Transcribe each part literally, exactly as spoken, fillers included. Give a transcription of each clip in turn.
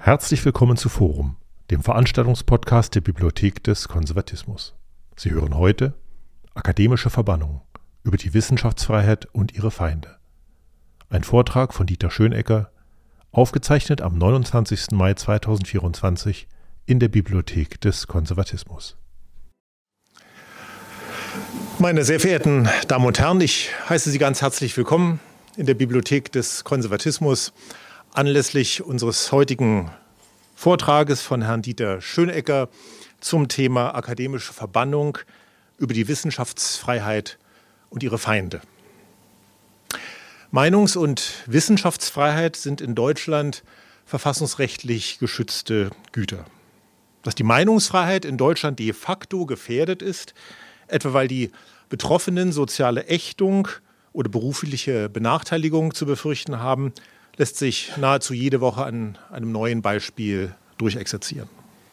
Herzlich willkommen zu Forum, dem Veranstaltungspodcast der Bibliothek des Konservatismus. Sie hören heute Akademische Verbannung über die Wissenschaftsfreiheit und ihre Feinde. Ein Vortrag von Dieter Schönecker, aufgezeichnet am neunundzwanzigsten Mai zweitausendvierundzwanzig in der Bibliothek des Konservatismus. Meine sehr verehrten Damen und Herren, ich heiße Sie ganz herzlich willkommen in der Bibliothek des Konservatismus anlässlich unseres heutigen Vortrages von Herrn Dieter Schönecker zum Thema akademische Verbannung über die Wissenschaftsfreiheit und ihre Feinde. Meinungs- und Wissenschaftsfreiheit sind in Deutschland verfassungsrechtlich geschützte Güter. Dass die Meinungsfreiheit in Deutschland de facto gefährdet ist, etwa weil die Betroffenen soziale Ächtung oder berufliche Benachteiligung zu befürchten haben, lässt sich nahezu jede Woche an einem neuen Beispiel durchexerzieren.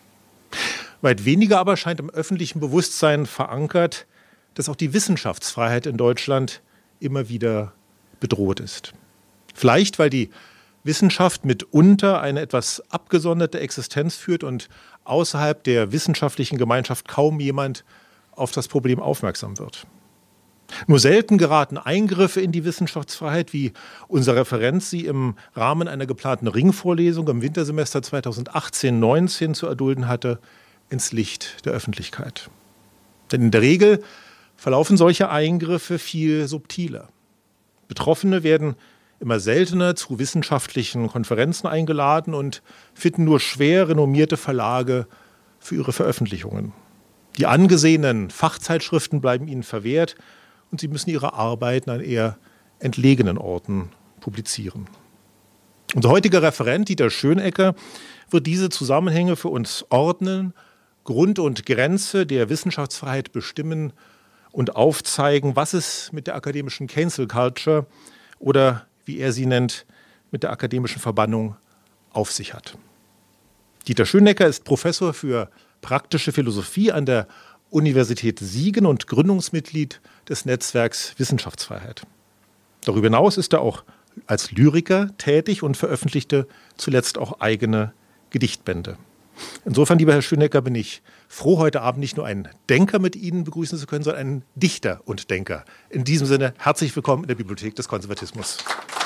Weit weniger aber scheint im öffentlichen Bewusstsein verankert, dass auch die Wissenschaftsfreiheit in Deutschland immer wieder bedroht ist. Vielleicht, weil die Wissenschaft mitunter eine etwas abgesonderte Existenz führt und außerhalb der wissenschaftlichen Gemeinschaft kaum jemand auf das Problem aufmerksam wird. Nur selten geraten Eingriffe in die Wissenschaftsfreiheit, wie unser Referent sie im Rahmen einer geplanten Ringvorlesung im Wintersemester zweitausendachtzehn neunzehn zu erdulden hatte, ins Licht der Öffentlichkeit. Denn in der Regel verlaufen solche Eingriffe viel subtiler. Betroffene werden immer seltener zu wissenschaftlichen Konferenzen eingeladen und finden nur schwer renommierte Verlage für ihre Veröffentlichungen. Die angesehenen Fachzeitschriften bleiben ihnen verwehrt und sie müssen ihre Arbeiten an eher entlegenen Orten publizieren. Unser heutiger Referent Dieter Schönecker wird diese Zusammenhänge für uns ordnen, Grund und Grenze der Wissenschaftsfreiheit bestimmen und aufzeigen, was es mit der akademischen Cancel Culture oder, wie er sie nennt, mit der akademischen Verbannung auf sich hat. Dieter Schönecker ist Professor für praktische Philosophie an der Universität Siegen und Gründungsmitglied des Netzwerks Wissenschaftsfreiheit. Darüber hinaus ist er auch als Lyriker tätig und veröffentlichte zuletzt auch eigene Gedichtbände. Insofern, lieber Herr Schönecker, bin ich froh, heute Abend nicht nur einen Denker mit Ihnen begrüßen zu können, sondern einen Dichter und Denker. In diesem Sinne, herzlich willkommen in der Bibliothek des Konservatismus.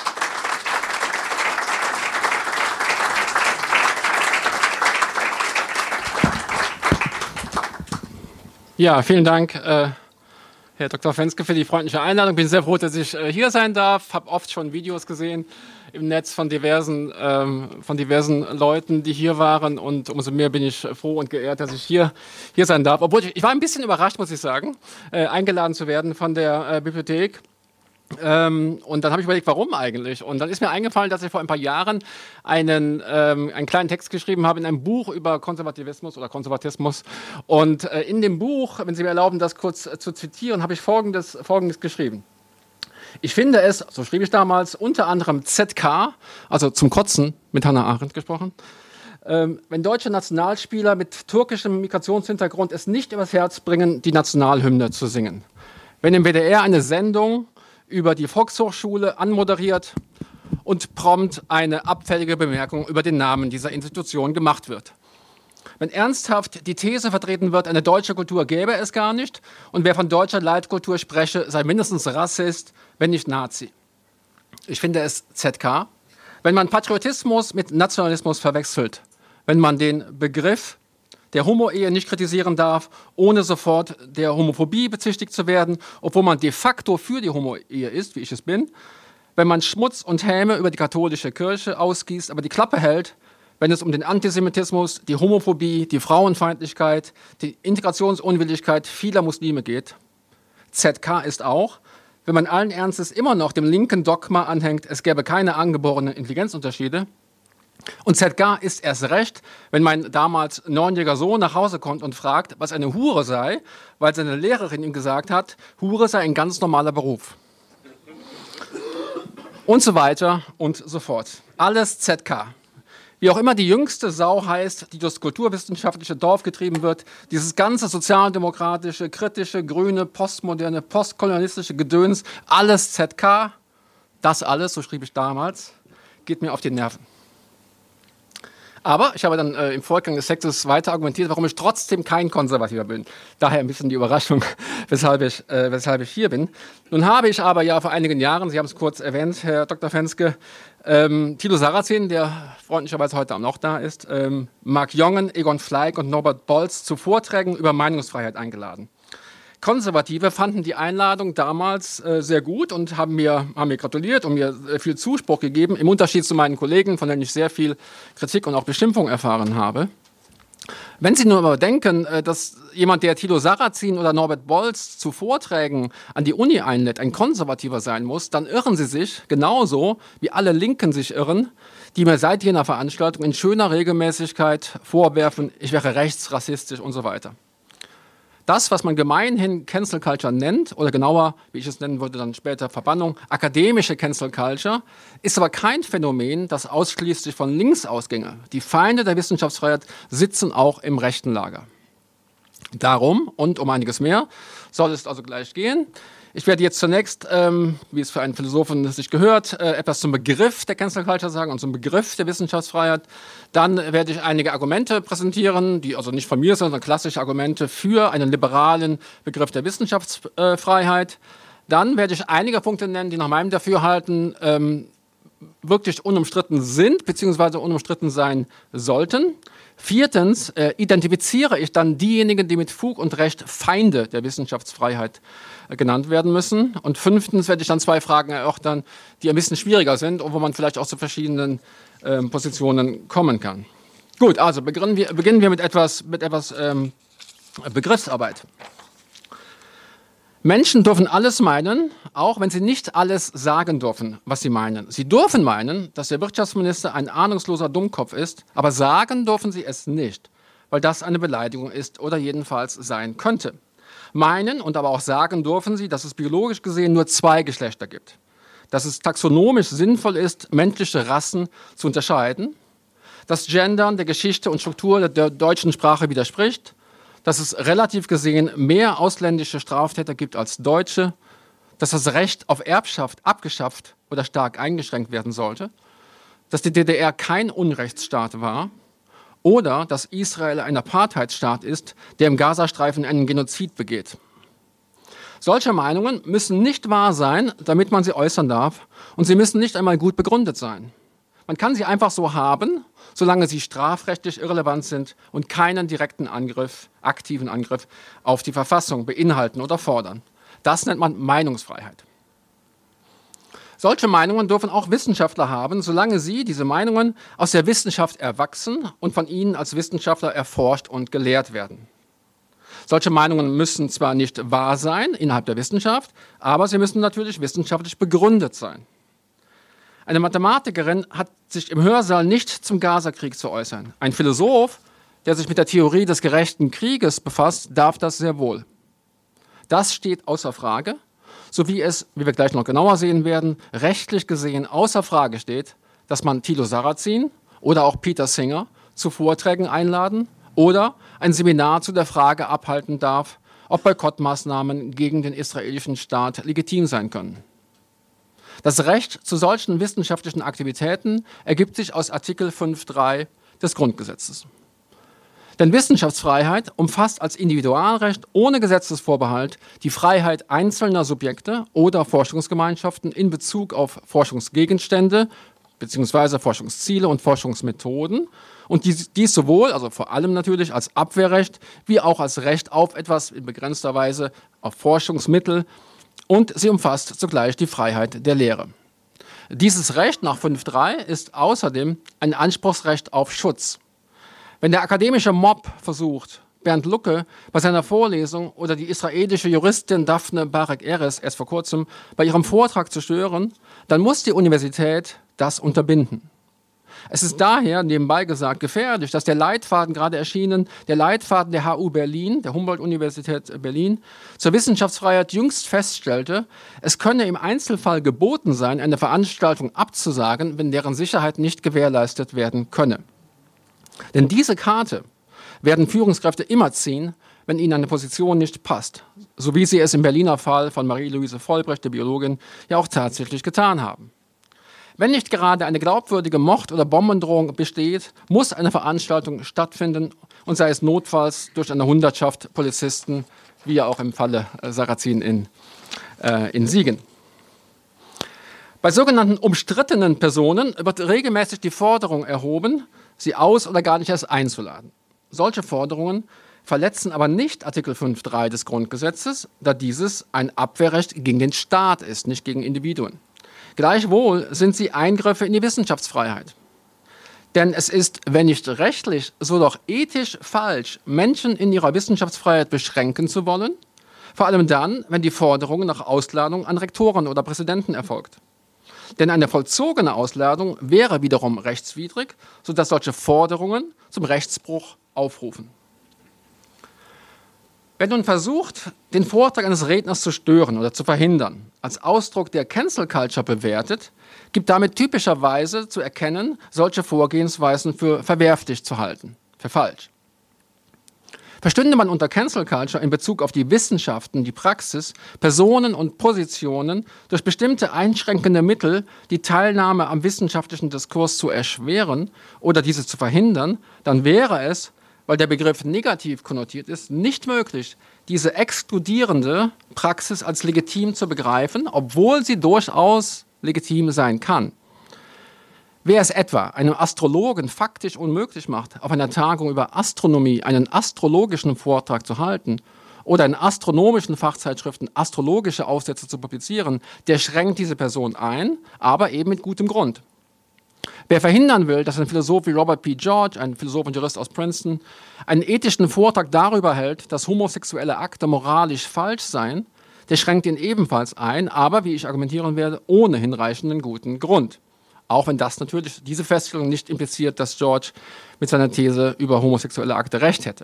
Ja, vielen Dank, äh, Herr Doktor Fenske, für die freundliche Einladung. Ich bin sehr froh, dass ich äh, hier sein darf. Ich habe oft schon Videos gesehen im Netz von diversen, ähm, von diversen Leuten, die hier waren. Und umso mehr bin ich froh und geehrt, dass ich hier, hier sein darf. Obwohl ich, ich war ein bisschen überrascht, muss ich sagen, äh, eingeladen zu werden von der äh, Bibliothek. Ähm, und dann habe ich überlegt, warum eigentlich? Und dann ist mir eingefallen, dass ich vor ein paar Jahren einen, ähm, einen kleinen Text geschrieben habe in einem Buch über Konservativismus oder Konservatismus. Und äh, in dem Buch, wenn Sie mir erlauben, das kurz äh, zu zitieren, habe ich Folgendes, Folgendes geschrieben. Ich finde es, so schrieb ich damals, unter anderem Z K, also zum Kotzen, mit Hannah Arendt gesprochen, ähm, wenn deutsche Nationalspieler mit türkischem Migrationshintergrund es nicht übers Herz bringen, die Nationalhymne zu singen. Wenn im W D R eine Sendung über die Volkshochschule anmoderiert und prompt eine abfällige Bemerkung über den Namen dieser Institution gemacht wird. Wenn ernsthaft die These vertreten wird, eine deutsche Kultur gäbe es gar nicht und wer von deutscher Leitkultur spreche, sei mindestens Rassist, wenn nicht Nazi. Ich finde es Z K. Wenn man Patriotismus mit Nationalismus verwechselt, wenn man den Begriff der Homo-Ehe nicht kritisieren darf, ohne sofort der Homophobie bezichtigt zu werden, obwohl man de facto für die Homo-Ehe ist, wie ich es bin, wenn man Schmutz und Häme über die katholische Kirche ausgießt, aber die Klappe hält, wenn es um den Antisemitismus, die Homophobie, die Frauenfeindlichkeit, die Integrationsunwilligkeit vieler Muslime geht. Z K ist auch, wenn man allen Ernstes immer noch dem linken Dogma anhängt, es gäbe keine angeborenen Intelligenzunterschiede. Und Z K ist erst recht, wenn mein damals neunjähriger Sohn nach Hause kommt und fragt, was eine Hure sei, weil seine Lehrerin ihm gesagt hat, Hure sei ein ganz normaler Beruf. Und so weiter und so fort. Alles Z K. Wie auch immer die jüngste Sau heißt, die durchs kulturwissenschaftliche Dorf getrieben wird, dieses ganze sozialdemokratische, kritische, grüne, postmoderne, postkolonialistische Gedöns, alles Z K, das alles, so schrieb ich damals, geht mir auf die Nerven. Aber ich habe dann äh, im Fortgang des Textes weiter argumentiert, warum ich trotzdem kein Konservativer bin. Daher ein bisschen die Überraschung, weshalb ich, äh, weshalb ich hier bin. Nun habe ich aber ja vor einigen Jahren, Sie haben es kurz erwähnt, Herr Doktor Fenske, ähm, Thilo Sarrazin, der freundlicherweise heute auch noch da ist, ähm, Marc Jongen, Egon Fleig und Norbert Bolz zu Vorträgen über Meinungsfreiheit eingeladen. Konservative fanden die Einladung damals äh, sehr gut und haben mir, haben mir gratuliert und mir äh, viel Zuspruch gegeben, im Unterschied zu meinen Kollegen, von denen ich sehr viel Kritik und auch Beschimpfung erfahren habe. Wenn Sie nur aber denken, äh, dass jemand, der Thilo Sarrazin oder Norbert Bolz zu Vorträgen an die Uni einlädt, ein Konservativer sein muss, dann irren Sie sich genauso, wie alle Linken sich irren, die mir seit jener Veranstaltung in schöner Regelmäßigkeit vorwerfen, ich wäre rechtsrassistisch und so weiter. Das, was man gemeinhin Cancel Culture nennt, oder genauer, wie ich es nennen würde, dann später Verbannung, akademische Cancel Culture, ist aber kein Phänomen, das ausschließlich von links ausginge. Die Feinde der Wissenschaftsfreiheit sitzen auch im rechten Lager. Darum und um einiges mehr soll es also gleich gehen. Ich werde jetzt zunächst, ähm, wie es für einen Philosophen sich gehört, äh, etwas zum Begriff der Cancel Culture sagen und zum Begriff der Wissenschaftsfreiheit. Dann werde ich einige Argumente präsentieren, die also nicht von mir sind, sondern klassische Argumente für einen liberalen Begriff der Wissenschaftsfreiheit. Dann werde ich einige Punkte nennen, die nach meinem Dafürhalten ähm, wirklich unumstritten sind, beziehungsweise unumstritten sein sollten. Viertens äh, identifiziere ich dann diejenigen, die mit Fug und Recht Feinde der Wissenschaftsfreiheit äh, genannt werden müssen. Und fünftens werde ich dann zwei Fragen erörtern, die ein bisschen schwieriger sind und wo man vielleicht auch zu verschiedenen äh, Positionen kommen kann. Gut, also beginnen wir, beginnen wir mit etwas, mit etwas ähm, Begriffsarbeit. Menschen dürfen alles meinen, auch wenn sie nicht alles sagen dürfen, was sie meinen. Sie dürfen meinen, dass der Wirtschaftsminister ein ahnungsloser Dummkopf ist, aber sagen dürfen sie es nicht, weil das eine Beleidigung ist oder jedenfalls sein könnte. Meinen und aber auch sagen dürfen sie, dass es biologisch gesehen nur zwei Geschlechter gibt, dass es taxonomisch sinnvoll ist, menschliche Rassen zu unterscheiden, dass Gendern der Geschichte und Struktur der deutschen Sprache widerspricht, dass es relativ gesehen mehr ausländische Straftäter gibt als Deutsche, dass das Recht auf Erbschaft abgeschafft oder stark eingeschränkt werden sollte, dass die D D R kein Unrechtsstaat war oder dass Israel ein Apartheidsstaat ist, der im Gazastreifen einen Genozid begeht. Solche Meinungen müssen nicht wahr sein, damit man sie äußern darf, und sie müssen nicht einmal gut begründet sein. Man kann sie einfach so haben, solange sie strafrechtlich irrelevant sind und keinen direkten Angriff, aktiven Angriff auf die Verfassung beinhalten oder fordern. Das nennt man Meinungsfreiheit. Solche Meinungen dürfen auch Wissenschaftler haben, solange sie, diese Meinungen, aus der Wissenschaft erwachsen und von ihnen als Wissenschaftler erforscht und gelehrt werden. Solche Meinungen müssen zwar nicht wahr sein innerhalb der Wissenschaft, aber sie müssen natürlich wissenschaftlich begründet sein. Eine Mathematikerin hat sich im Hörsaal nicht zum Gazakrieg zu äußern. Ein Philosoph, der sich mit der Theorie des gerechten Krieges befasst, darf das sehr wohl. Das steht außer Frage, so wie es, wie wir gleich noch genauer sehen werden, rechtlich gesehen außer Frage steht, dass man Thilo Sarrazin oder auch Peter Singer zu Vorträgen einladen oder ein Seminar zu der Frage abhalten darf, ob Boykottmaßnahmen gegen den israelischen Staat legitim sein können. Das Recht zu solchen wissenschaftlichen Aktivitäten ergibt sich aus Artikel fünf Punkt drei des Grundgesetzes. Denn Wissenschaftsfreiheit umfasst als Individualrecht ohne Gesetzesvorbehalt die Freiheit einzelner Subjekte oder Forschungsgemeinschaften in Bezug auf Forschungsgegenstände bzw. Forschungsziele und Forschungsmethoden und dies, dies sowohl, also vor allem natürlich als Abwehrrecht, wie auch als Recht auf etwas in begrenzter Weise auf Forschungsmittel. Und sie umfasst zugleich die Freiheit der Lehre. Dieses Recht nach fünf Punkt drei ist außerdem ein Anspruchsrecht auf Schutz. Wenn der akademische Mob versucht, Bernd Lucke bei seiner Vorlesung oder die israelische Juristin Daphne Barak Erez erst vor kurzem bei ihrem Vortrag zu stören, dann muss die Universität das unterbinden. Es ist daher, nebenbei gesagt, gefährlich, dass der Leitfaden gerade erschienen, der Leitfaden der H U Berlin, der Humboldt-Universität Berlin, zur Wissenschaftsfreiheit jüngst feststellte, es könne im Einzelfall geboten sein, eine Veranstaltung abzusagen, wenn deren Sicherheit nicht gewährleistet werden könne. Denn diese Karte werden Führungskräfte immer ziehen, wenn ihnen eine Position nicht passt, so wie sie es im Berliner Fall von Marie-Louise Vollbrecht, der Biologin, ja auch tatsächlich getan haben. Wenn nicht gerade eine glaubwürdige Mord- oder Bombendrohung besteht, muss eine Veranstaltung stattfinden und sei es notfalls durch eine Hundertschaft Polizisten, wie ja auch im Falle äh, Sarrazin in, äh, in Siegen. Bei sogenannten umstrittenen Personen wird regelmäßig die Forderung erhoben, sie aus- oder gar nicht erst einzuladen. Solche Forderungen verletzen aber nicht Artikel fünf Punkt drei des Grundgesetzes, da dieses ein Abwehrrecht gegen den Staat ist, nicht gegen Individuen. Gleichwohl sind sie Eingriffe in die Wissenschaftsfreiheit. Denn es ist, wenn nicht rechtlich, so doch ethisch falsch, Menschen in ihrer Wissenschaftsfreiheit beschränken zu wollen, vor allem dann, wenn die Forderung nach Ausladung an Rektoren oder Präsidenten erfolgt. Denn eine vollzogene Ausladung wäre wiederum rechtswidrig, sodass solche Forderungen zum Rechtsbruch aufrufen. Wer nun versucht, den Vortrag eines Redners zu stören oder zu verhindern, als Ausdruck der Cancel Culture bewertet, gibt damit typischerweise zu erkennen, solche Vorgehensweisen für verwerflich zu halten, für falsch. Verstünde man unter Cancel Culture in Bezug auf die Wissenschaften, die Praxis, Personen und Positionen durch bestimmte einschränkende Mittel die Teilnahme am wissenschaftlichen Diskurs zu erschweren oder diese zu verhindern, dann wäre es, weil der Begriff negativ konnotiert ist, nicht möglich, diese exkludierende Praxis als legitim zu begreifen, obwohl sie durchaus legitim sein kann. Wer es etwa einem Astrologen faktisch unmöglich macht, auf einer Tagung über Astronomie einen astrologischen Vortrag zu halten oder in astronomischen Fachzeitschriften astrologische Aufsätze zu publizieren, der schränkt diese Person ein, aber eben mit gutem Grund. Wer verhindern will, dass ein Philosoph wie Robert P. George, ein Philosoph und Jurist aus Princeton, einen ethischen Vortrag darüber hält, dass homosexuelle Akte moralisch falsch seien, der schränkt ihn ebenfalls ein, aber, wie ich argumentieren werde, ohne hinreichenden guten Grund. Auch wenn das natürlich, diese Feststellung nicht impliziert, dass George mit seiner These über homosexuelle Akte recht hätte.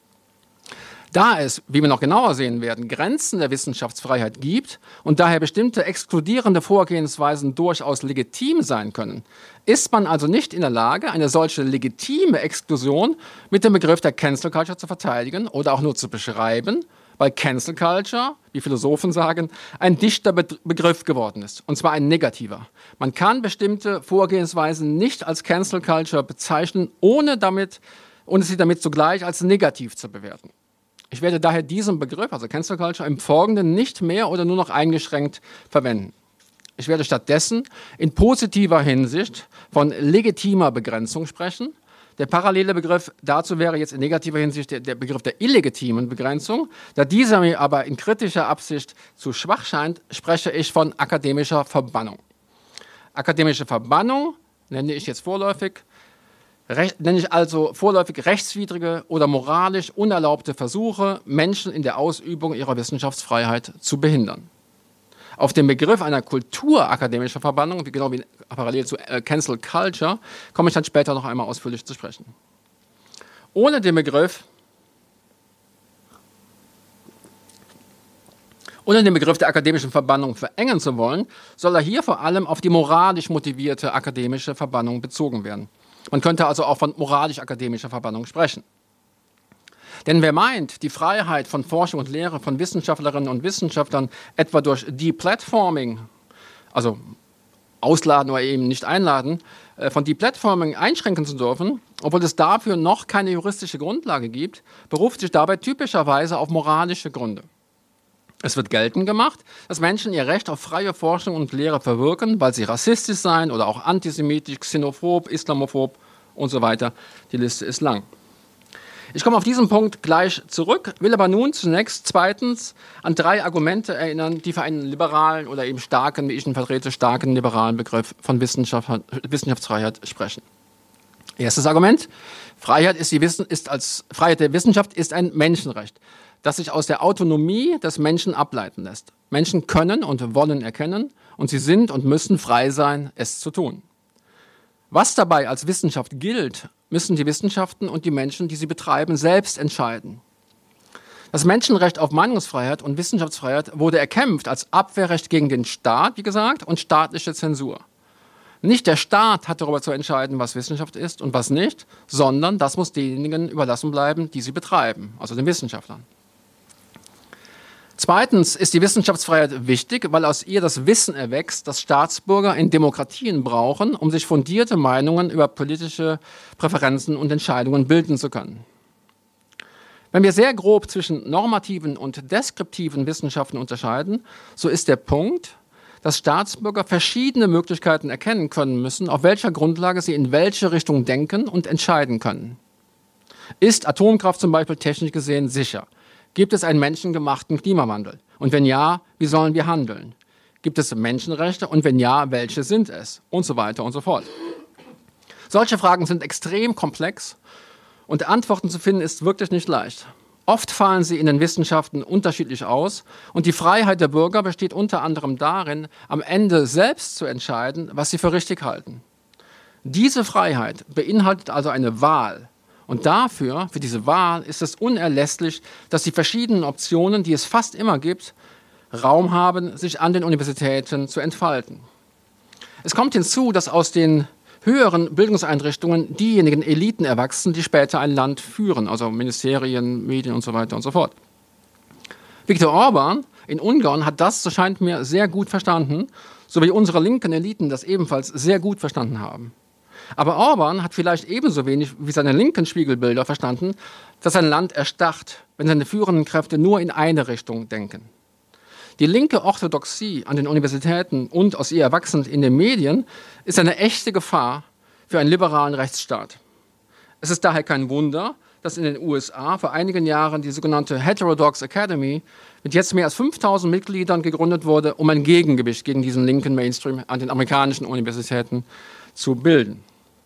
Da es, wie wir noch genauer sehen werden, Grenzen der Wissenschaftsfreiheit gibt und daher bestimmte exkludierende Vorgehensweisen durchaus legitim sein können, ist man also nicht in der Lage, eine solche legitime Exklusion mit dem Begriff der Cancel Culture zu verteidigen oder auch nur zu beschreiben, weil Cancel Culture, wie Philosophen sagen, ein dichter Be- Begriff geworden ist, und zwar ein negativer. Man kann bestimmte Vorgehensweisen nicht als Cancel Culture bezeichnen, ohne, damit, ohne sie damit zugleich als negativ zu bewerten. Ich werde daher diesen Begriff, also Cancel Culture, im Folgenden nicht mehr oder nur noch eingeschränkt verwenden. Ich werde stattdessen in positiver Hinsicht von legitimer Begrenzung sprechen. Der parallele Begriff dazu wäre jetzt in negativer Hinsicht der, der Begriff der illegitimen Begrenzung. Da dieser mir aber in kritischer Absicht zu schwach scheint, spreche ich von akademischer Verbannung. Akademische Verbannung nenne ich jetzt vorläufig, Recht, nenne ich also vorläufig rechtswidrige oder moralisch unerlaubte Versuche, Menschen in der Ausübung ihrer Wissenschaftsfreiheit zu behindern. Auf den Begriff einer kulturakademischer Verbannung, wie genau wie parallel zu äh, Cancel Culture, komme ich dann später noch einmal ausführlich zu sprechen. Ohne den Begriff, ohne den Begriff der akademischen Verbannung verengen zu wollen, soll er hier vor allem auf die moralisch motivierte akademische Verbannung bezogen werden. Man könnte also auch von moralisch-akademischer Verbannung sprechen. Denn wer meint, die Freiheit von Forschung und Lehre von Wissenschaftlerinnen und Wissenschaftlern etwa durch Deplatforming, also ausladen oder eben nicht einladen, von Deplatforming einschränken zu dürfen, obwohl es dafür noch keine juristische Grundlage gibt, beruft sich dabei typischerweise auf moralische Gründe. Es wird geltend gemacht, dass Menschen ihr Recht auf freie Forschung und Lehre verwirken, weil sie rassistisch seien oder auch antisemitisch, xenophob, islamophob und so weiter. Die Liste ist lang. Ich komme auf diesen Punkt gleich zurück, will aber nun zunächst zweitens an drei Argumente erinnern, die für einen liberalen oder eben starken, wie ich ihn vertrete, starken liberalen Begriff von Wissenschaft, Wissenschaftsfreiheit sprechen. Erstes Argument: Freiheit, ist die Wissen, ist als, Freiheit der Wissenschaft ist ein Menschenrecht, das sich aus der Autonomie des Menschen ableiten lässt. Menschen können und wollen erkennen und sie sind und müssen frei sein, es zu tun. Was dabei als Wissenschaft gilt, müssen die Wissenschaften und die Menschen, die sie betreiben, selbst entscheiden. Das Menschenrecht auf Meinungsfreiheit und Wissenschaftsfreiheit wurde erkämpft als Abwehrrecht gegen den Staat, wie gesagt, und staatliche Zensur. Nicht der Staat hat darüber zu entscheiden, was Wissenschaft ist und was nicht, sondern das muss denjenigen überlassen bleiben, die sie betreiben, also den Wissenschaftlern. Zweitens ist die Wissenschaftsfreiheit wichtig, weil aus ihr das Wissen erwächst, das Staatsbürger in Demokratien brauchen, um sich fundierte Meinungen über politische Präferenzen und Entscheidungen bilden zu können. Wenn wir sehr grob zwischen normativen und deskriptiven Wissenschaften unterscheiden, so ist der Punkt, dass Staatsbürger verschiedene Möglichkeiten erkennen können müssen, auf welcher Grundlage sie in welche Richtung denken und entscheiden können. Ist Atomkraft zum Beispiel technisch gesehen sicher? Gibt es einen menschengemachten Klimawandel? Und wenn ja, wie sollen wir handeln? Gibt es Menschenrechte? Und wenn ja, welche sind es? Und so weiter und so fort. Solche Fragen sind extrem komplex und Antworten zu finden ist wirklich nicht leicht. Oft fallen sie in den Wissenschaften unterschiedlich aus und die Freiheit der Bürger besteht unter anderem darin, am Ende selbst zu entscheiden, was sie für richtig halten. Diese Freiheit beinhaltet also eine Wahl. Und dafür, für diese Wahl, ist es unerlässlich, dass die verschiedenen Optionen, die es fast immer gibt, Raum haben, sich an den Universitäten zu entfalten. Es kommt hinzu, dass aus den höheren Bildungseinrichtungen diejenigen Eliten erwachsen, die später ein Land führen, also Ministerien, Medien und so weiter und so fort. Viktor Orban in Ungarn hat das, so scheint mir, sehr gut verstanden, so wie unsere linken Eliten das ebenfalls sehr gut verstanden haben. Aber Orban hat vielleicht ebenso wenig wie seine linken Spiegelbilder verstanden, dass sein Land erstarrt, wenn seine führenden Kräfte nur in eine Richtung denken. Die linke Orthodoxie an den Universitäten und aus ihr erwachsend in den Medien ist eine echte Gefahr für einen liberalen Rechtsstaat. Es ist daher kein Wunder, dass in den U S A vor einigen Jahren die sogenannte Heterodox Academy mit jetzt mehr als fünftausend Mitgliedern gegründet wurde, um ein Gegengewicht gegen diesen linken Mainstream an den amerikanischen Universitäten zu bilden.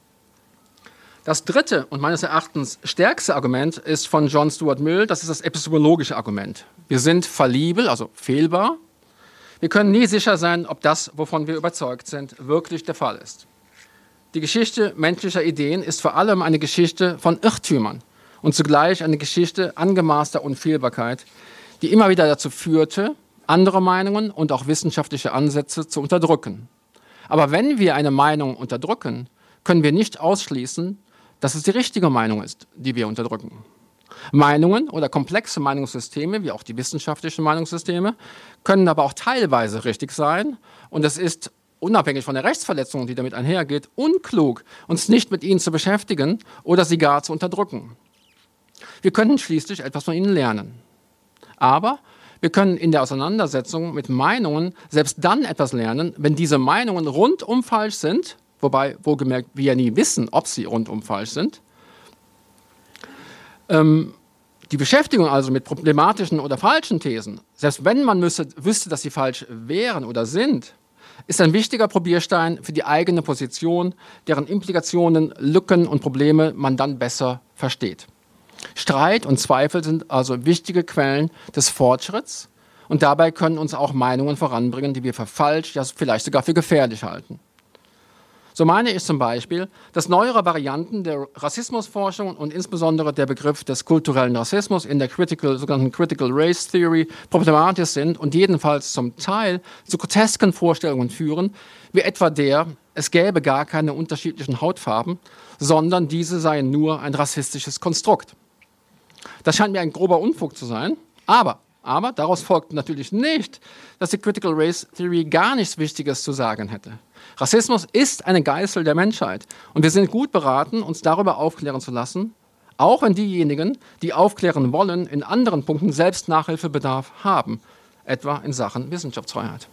Das dritte und meines Erachtens stärkste Argument ist von John Stuart Mill, das ist das epistemologische Argument. Wir sind fallibel, also fehlbar. Wir können nie sicher sein, ob das, wovon wir überzeugt sind, wirklich der Fall ist. Die Geschichte menschlicher Ideen ist vor allem eine Geschichte von Irrtümern und zugleich eine Geschichte angemaßter Unfehlbarkeit, die immer wieder dazu führte, andere Meinungen und auch wissenschaftliche Ansätze zu unterdrücken. Aber wenn wir eine Meinung unterdrücken, können wir nicht ausschließen, dass es die richtige Meinung ist, die wir unterdrücken. Meinungen oder komplexe Meinungssysteme, wie auch die wissenschaftlichen Meinungssysteme, können aber auch teilweise richtig sein und es ist, unabhängig von der Rechtsverletzung, die damit einhergeht, unklug, uns nicht mit ihnen zu beschäftigen oder sie gar zu unterdrücken. Wir können schließlich etwas von ihnen lernen. Aber wir können in der Auseinandersetzung mit Meinungen selbst dann etwas lernen, wenn diese Meinungen rundum falsch sind, wobei, wohlgemerkt, wir ja nie wissen, ob sie rundum falsch sind. Ähm, die Beschäftigung also mit problematischen oder falschen Thesen, selbst wenn man müsste, wüsste, dass sie falsch wären oder sind, ist ein wichtiger Probierstein für die eigene Position, deren Implikationen, Lücken und Probleme man dann besser versteht. Streit und Zweifel sind also wichtige Quellen des Fortschritts und dabei können uns auch Meinungen voranbringen, die wir für falsch, ja vielleicht sogar für gefährlich halten. So meine ich zum Beispiel, dass neuere Varianten der Rassismusforschung und insbesondere der Begriff des kulturellen Rassismus in der critical, sogenannten Critical Race Theory problematisch sind und jedenfalls zum Teil zu grotesken Vorstellungen führen, wie etwa der, es gäbe gar keine unterschiedlichen Hautfarben, sondern diese seien nur ein rassistisches Konstrukt. Das scheint mir ein grober Unfug zu sein, aber, aber daraus folgt natürlich nicht, dass die Critical Race Theory gar nichts Wichtiges zu sagen hätte. Rassismus ist eine Geißel der Menschheit und wir sind gut beraten, uns darüber aufklären zu lassen, auch wenn diejenigen, die aufklären wollen, in anderen Punkten selbst Nachhilfebedarf haben, etwa in Sachen Wissenschaftsfreiheit.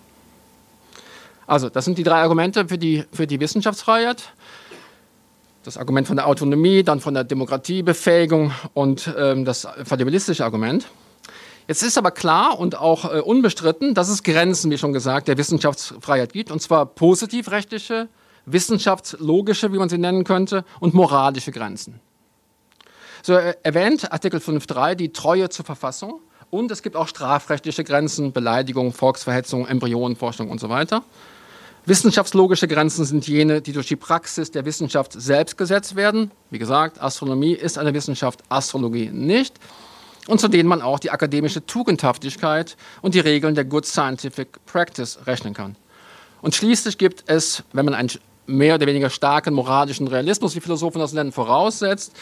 Also, das sind die drei Argumente für die, für die Wissenschaftsfreiheit. Das Argument von der Autonomie, dann von der Demokratiebefähigung und ähm, das fallibilistische Argument. Jetzt ist aber klar und auch äh, unbestritten, dass es Grenzen, wie schon gesagt, der Wissenschaftsfreiheit gibt, und zwar positivrechtliche, wissenschaftslogische, wie man sie nennen könnte, und moralische Grenzen. So äh, erwähnt Artikel fünf Punkt drei die Treue zur Verfassung und es gibt auch strafrechtliche Grenzen, Beleidigung, Volksverhetzung, Embryonenforschung und so weiter. Wissenschaftslogische Grenzen sind jene, die durch die Praxis der Wissenschaft selbst gesetzt werden. Wie gesagt, Astronomie ist eine Wissenschaft, Astrologie nicht. Und zu denen man auch die akademische Tugendhaftigkeit und die Regeln der Good Scientific Practice rechnen kann. Und schließlich gibt es, wenn man einen mehr oder weniger starken moralischen Realismus, wie Philosophen das nennen, voraussetzt,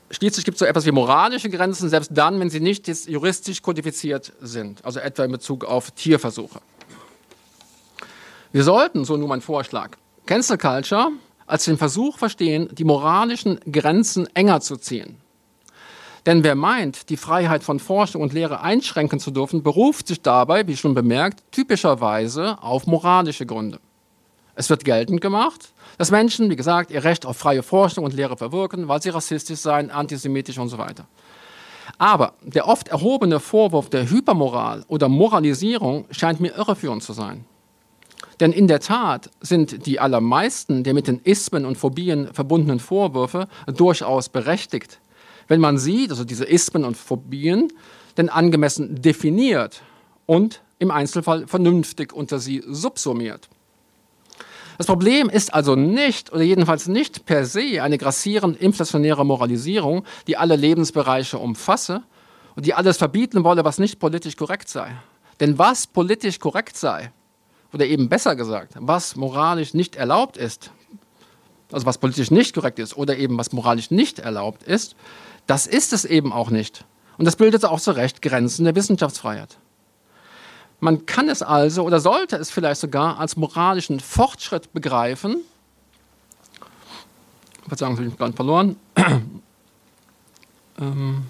Schließlich gibt es so etwas wie moralische Grenzen, selbst dann, wenn sie nicht jetzt juristisch kodifiziert sind, also etwa in Bezug auf Tierversuche. Wir sollten, so nun mein Vorschlag, Cancel Culture als den Versuch verstehen, die moralischen Grenzen enger zu ziehen. Denn wer meint, die Freiheit von Forschung und Lehre einschränken zu dürfen, beruft sich dabei, wie schon bemerkt, typischerweise auf moralische Gründe. Es wird geltend gemacht, dass Menschen, wie gesagt, ihr Recht auf freie Forschung und Lehre verwirken, weil sie rassistisch seien, antisemitisch und so weiter. Aber der oft erhobene Vorwurf der Hypermoral oder Moralisierung scheint mir irreführend zu sein. Denn in der Tat sind die allermeisten der mit den Ismen und Phobien verbundenen Vorwürfe durchaus berechtigt, wenn man sieht, also diese Ismen und Phobien, denn angemessen definiert und im Einzelfall vernünftig unter sie subsumiert. Das Problem ist also nicht, oder jedenfalls nicht per se, eine grassierend inflationäre Moralisierung, die alle Lebensbereiche umfasse und die alles verbieten wolle, was nicht politisch korrekt sei. Denn was politisch korrekt sei, oder eben besser gesagt, was moralisch nicht erlaubt ist, also was politisch nicht korrekt ist oder eben was moralisch nicht erlaubt ist, das ist es eben auch nicht. Und das bildet auch zu Recht Grenzen der Wissenschaftsfreiheit. Man kann es also oder sollte es vielleicht sogar als moralischen Fortschritt begreifen. Verzeihung, das habe ich gerade verloren. ähm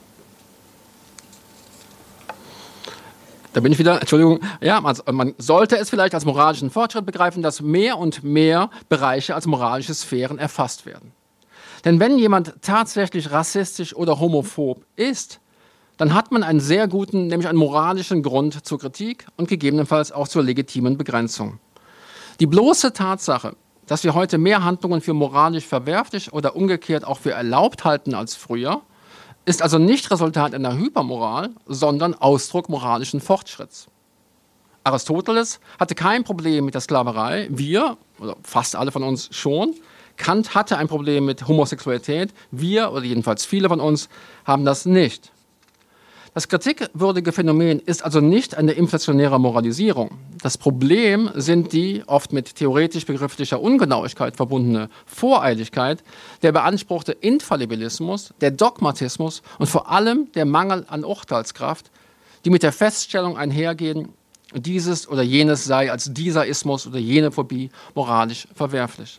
Da bin ich wieder, Entschuldigung. Ja, also man sollte es vielleicht als moralischen Fortschritt begreifen, dass mehr und mehr Bereiche als moralische Sphären erfasst werden. Denn wenn jemand tatsächlich rassistisch oder homophob ist, dann hat man einen sehr guten, nämlich einen moralischen Grund zur Kritik und gegebenenfalls auch zur legitimen Begrenzung. Die bloße Tatsache, dass wir heute mehr Handlungen für moralisch verwerflich oder umgekehrt auch für erlaubt halten als früher, ist also nicht Resultat einer Hypermoral, sondern Ausdruck moralischen Fortschritts. Aristoteles hatte kein Problem mit der Sklaverei, wir, oder fast alle von uns schon. Kant hatte ein Problem mit Homosexualität, wir, oder jedenfalls viele von uns, haben das nicht. Das kritikwürdige Phänomen ist also nicht eine inflationäre Moralisierung. Das Problem sind die oft mit theoretisch-begrifflicher Ungenauigkeit verbundene Voreiligkeit, der beanspruchte Infallibilismus, der Dogmatismus und vor allem der Mangel an Urteilskraft, die mit der Feststellung einhergehen, dieses oder jenes sei als dieser Ismus oder jene Phobie moralisch verwerflich.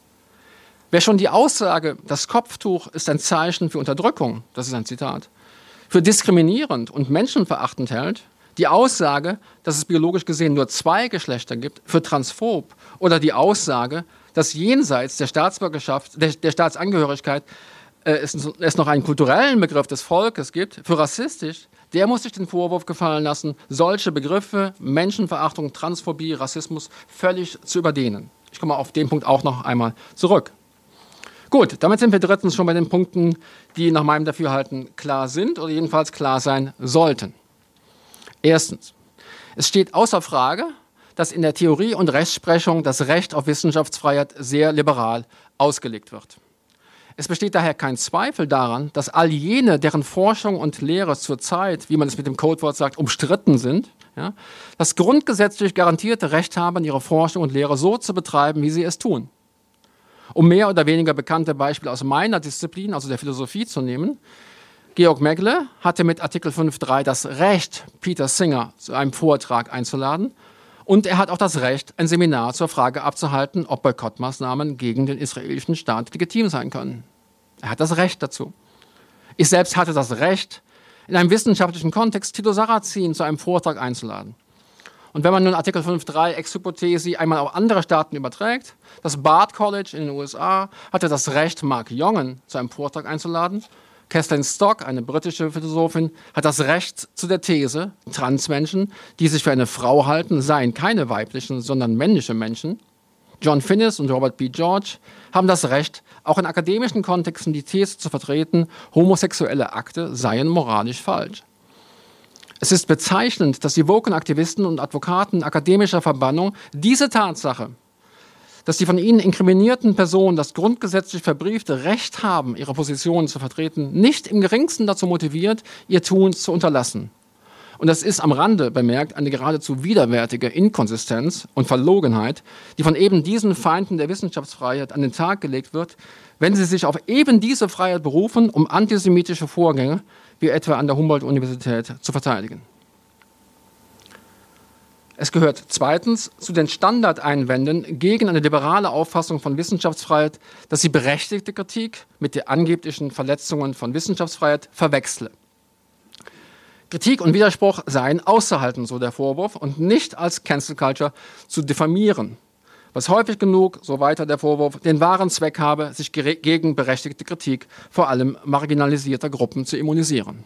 Wer schon die Aussage, das Kopftuch ist ein Zeichen für Unterdrückung, das ist ein Zitat, für diskriminierend und menschenverachtend hält, die Aussage, dass es biologisch gesehen nur zwei Geschlechter gibt, für transphob oder die Aussage, dass jenseits der Staatsbürgerschaft, der, der Staatsangehörigkeit äh, es, es noch einen kulturellen Begriff des Volkes gibt, für rassistisch, der muss sich den Vorwurf gefallen lassen, solche Begriffe, Menschenverachtung, Transphobie, Rassismus völlig zu überdehnen. Ich komme auf den Punkt auch noch einmal zurück. Gut, damit sind wir drittens schon bei den Punkten, die nach meinem Dafürhalten klar sind oder jedenfalls klar sein sollten. Erstens, es steht außer Frage, dass in der Theorie und Rechtsprechung das Recht auf Wissenschaftsfreiheit sehr liberal ausgelegt wird. Es besteht daher kein Zweifel daran, dass all jene, deren Forschung und Lehre zurzeit, wie man es mit dem Codewort sagt, umstritten sind, ja, das grundgesetzlich garantierte Recht haben, ihre Forschung und Lehre so zu betreiben, wie sie es tun. Um mehr oder weniger bekannte Beispiele aus meiner Disziplin, also der Philosophie, zu nehmen. Georg Megle hatte mit Artikel fünf Punkt drei das Recht, Peter Singer zu einem Vortrag einzuladen. Und er hat auch das Recht, ein Seminar zur Frage abzuhalten, ob Boykottmaßnahmen gegen den israelischen Staat legitim sein können. Er hat das Recht dazu. Ich selbst hatte das Recht, in einem wissenschaftlichen Kontext Thilo Sarrazin zu einem Vortrag einzuladen. Und wenn man nun Artikel fünf Punkt drei Ex-Hypothesi einmal auf andere Staaten überträgt, das Bard College in den U S A hatte das Recht, Mark Jongen zu einem Vortrag einzuladen. Kathleen Stock, eine britische Philosophin, hat das Recht zu der These, Transmenschen, die sich für eine Frau halten, seien keine weiblichen, sondern männliche Menschen. John Finnis und Robert B. George haben das Recht, auch in akademischen Kontexten die These zu vertreten, homosexuelle Akte seien moralisch falsch. Es ist bezeichnend, dass die Woken-Aktivisten und Advokaten akademischer Verbannung diese Tatsache, dass die von ihnen inkriminierten Personen das grundgesetzlich verbriefte Recht haben, ihre Positionen zu vertreten, nicht im geringsten dazu motiviert, ihr Tun zu unterlassen. Und das ist am Rande bemerkt eine geradezu widerwärtige Inkonsistenz und Verlogenheit, die von eben diesen Feinden der Wissenschaftsfreiheit an den Tag gelegt wird, wenn sie sich auf eben diese Freiheit berufen, um antisemitische Vorgänge, wie etwa an der Humboldt-Universität, zu verteidigen. Es gehört zweitens zu den Standardeinwänden gegen eine liberale Auffassung von Wissenschaftsfreiheit, dass sie berechtigte Kritik mit den angeblichen Verletzungen von Wissenschaftsfreiheit verwechsle. Kritik und Widerspruch seien auszuhalten, so der Vorwurf, und nicht als Cancel Culture zu diffamieren, was häufig genug, so weiter der Vorwurf, den wahren Zweck habe, sich gegen berechtigte Kritik vor allem marginalisierter Gruppen zu immunisieren.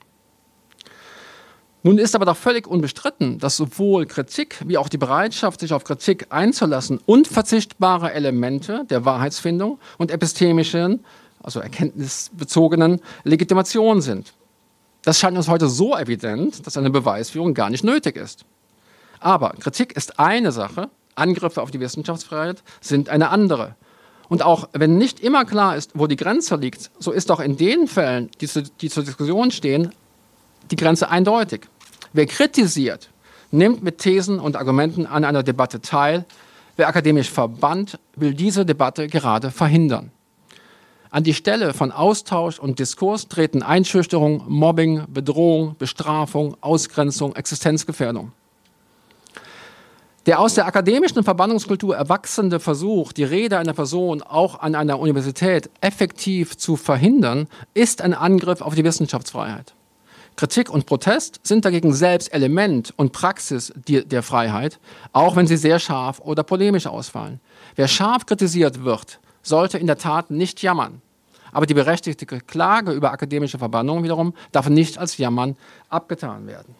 Nun ist aber doch völlig unbestritten, dass sowohl Kritik wie auch die Bereitschaft, sich auf Kritik einzulassen, unverzichtbare Elemente der Wahrheitsfindung und epistemischen, also erkenntnisbezogenen Legitimation sind. Das scheint uns heute so evident, dass eine Beweisführung gar nicht nötig ist. Aber Kritik ist eine Sache, Angriffe auf die Wissenschaftsfreiheit sind eine andere. Und auch wenn nicht immer klar ist, wo die Grenze liegt, so ist doch in den Fällen, die, zu, die zur Diskussion stehen, die Grenze eindeutig. Wer kritisiert, nimmt mit Thesen und Argumenten an einer Debatte teil. Wer akademisch verbannt, will diese Debatte gerade verhindern. An die Stelle von Austausch und Diskurs treten Einschüchterung, Mobbing, Bedrohung, Bestrafung, Ausgrenzung, Existenzgefährdung. Der aus der akademischen Verbannungskultur erwachsene Versuch, die Rede einer Person auch an einer Universität effektiv zu verhindern, ist ein Angriff auf die Wissenschaftsfreiheit. Kritik und Protest sind dagegen selbst Element und Praxis der Freiheit, auch wenn sie sehr scharf oder polemisch ausfallen. Wer scharf kritisiert wird, sollte in der Tat nicht jammern. Aber die berechtigte Klage über akademische Verbannung wiederum darf nicht als Jammern abgetan werden.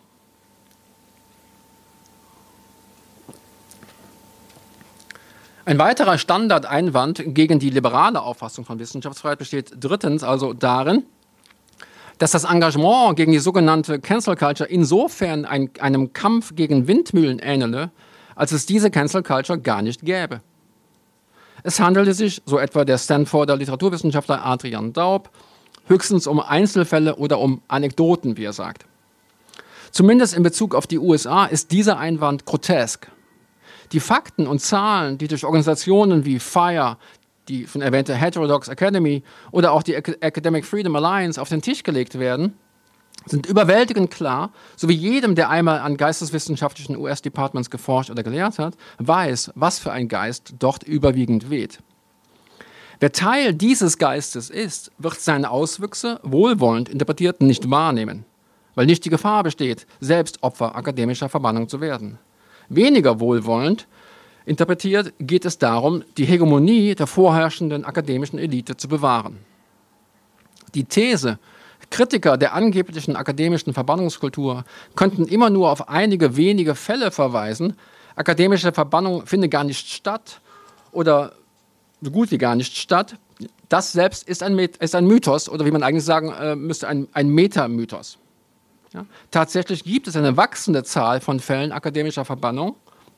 Ein weiterer Standardeinwand gegen die liberale Auffassung von Wissenschaftsfreiheit besteht drittens also darin, dass das Engagement gegen die sogenannte Cancel Culture insofern ein, einem Kampf gegen Windmühlen ähnele, als es diese Cancel Culture gar nicht gäbe. Es handelte sich, so etwa der Stanforder Literaturwissenschaftler Adrian Daub, höchstens um Einzelfälle oder um Anekdoten, wie er sagt. Zumindest in Bezug auf die U S A ist dieser Einwand grotesk. Die Fakten und Zahlen, die durch Organisationen wie FIRE, die schon erwähnte Heterodox Academy oder auch die Academic Freedom Alliance auf den Tisch gelegt werden, sind überwältigend klar, so wie jedem, der einmal an geisteswissenschaftlichen U S-Departments geforscht oder gelehrt hat, weiß, was für ein Geist dort überwiegend weht. Wer Teil dieses Geistes ist, wird seine Auswüchse wohlwollend interpretiert nicht wahrnehmen, weil nicht die Gefahr besteht, selbst Opfer akademischer Verbannung zu werden. Weniger wohlwollend interpretiert geht es darum, die Hegemonie der vorherrschenden akademischen Elite zu bewahren. Die These, Kritiker der angeblichen akademischen Verbannungskultur könnten immer nur auf einige wenige Fälle verweisen, akademische Verbannung finde gar nicht statt oder so gut wie gar nicht statt, das selbst ist ein, ist ein Mythos oder wie man eigentlich sagen äh, müsste, ein, ein Metamythos. Ja? Tatsächlich gibt es eine wachsende Zahl von Fällen akademischer Verbannung,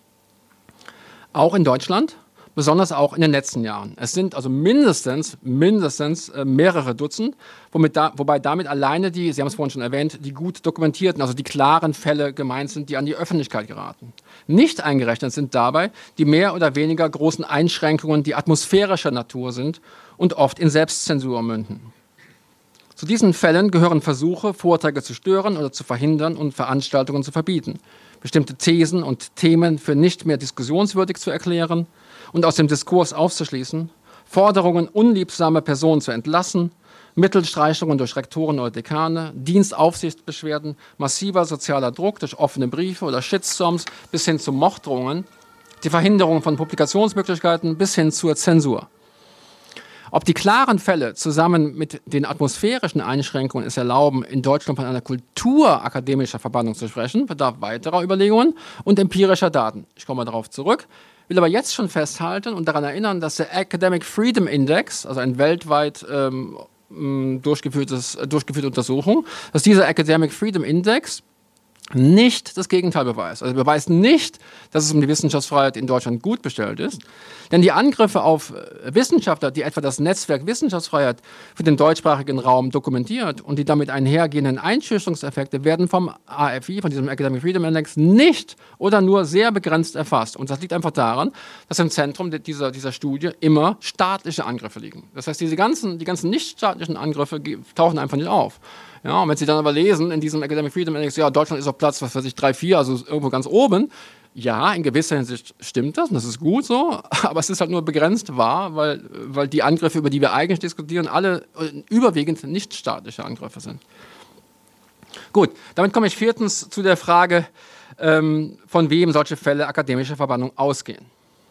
auch in Deutschland, besonders auch in den letzten Jahren. Es sind also mindestens, mindestens äh, mehrere Dutzend, womit da, wobei damit alleine die, Sie haben es vorhin schon erwähnt, die gut dokumentierten, also die klaren Fälle gemeint sind, die an die Öffentlichkeit geraten. Nicht eingerechnet sind dabei die mehr oder weniger großen Einschränkungen, die atmosphärischer Natur sind und oft in Selbstzensur münden. Zu diesen Fällen gehören Versuche, Vorträge zu stören oder zu verhindern und Veranstaltungen zu verbieten, bestimmte Thesen und Themen für nicht mehr diskussionswürdig zu erklären und aus dem Diskurs auszuschließen, Forderungen, unliebsame Personen zu entlassen, Mittelstreichungen durch Rektoren oder Dekane, Dienstaufsichtsbeschwerden, massiver sozialer Druck durch offene Briefe oder Shitstorms bis hin zu Morddrohungen, die Verhinderung von Publikationsmöglichkeiten bis hin zur Zensur. Ob die klaren Fälle zusammen mit den atmosphärischen Einschränkungen es erlauben, in Deutschland von einer Kultur akademischer Verbannung zu sprechen, bedarf weiterer Überlegungen und empirischer Daten. Ich komme darauf zurück, will aber jetzt schon festhalten und daran erinnern, dass der Academic Freedom Index, also eine weltweit ähm, durchgeführtes, durchgeführte Untersuchung, dass dieser Academic Freedom Index nicht das Gegenteil beweist. Also beweist nicht, dass es um die Wissenschaftsfreiheit in Deutschland gut bestellt ist. Denn die Angriffe auf Wissenschaftler, die etwa das Netzwerk Wissenschaftsfreiheit für den deutschsprachigen Raum dokumentiert und die damit einhergehenden Einschüchterungseffekte werden vom A F I, von diesem Academic Freedom Index, nicht oder nur sehr begrenzt erfasst. Und das liegt einfach daran, dass im Zentrum dieser, dieser Studie immer staatliche Angriffe liegen. Das heißt, diese ganzen, die ganzen nichtstaatlichen Angriffe tauchen einfach nicht auf. Ja, und wenn Sie dann aber lesen in diesem Academic Freedom Index, ja, Deutschland ist auf Platz, was weiß ich, drei, vier, also irgendwo ganz oben. Ja, in gewisser Hinsicht stimmt das und das ist gut so, aber es ist halt nur begrenzt wahr, weil, weil die Angriffe, über die wir eigentlich diskutieren, alle überwiegend nichtstaatliche Angriffe sind. Gut, damit komme ich viertens zu der Frage, ähm, von wem solche Fälle akademischer Verbannung ausgehen.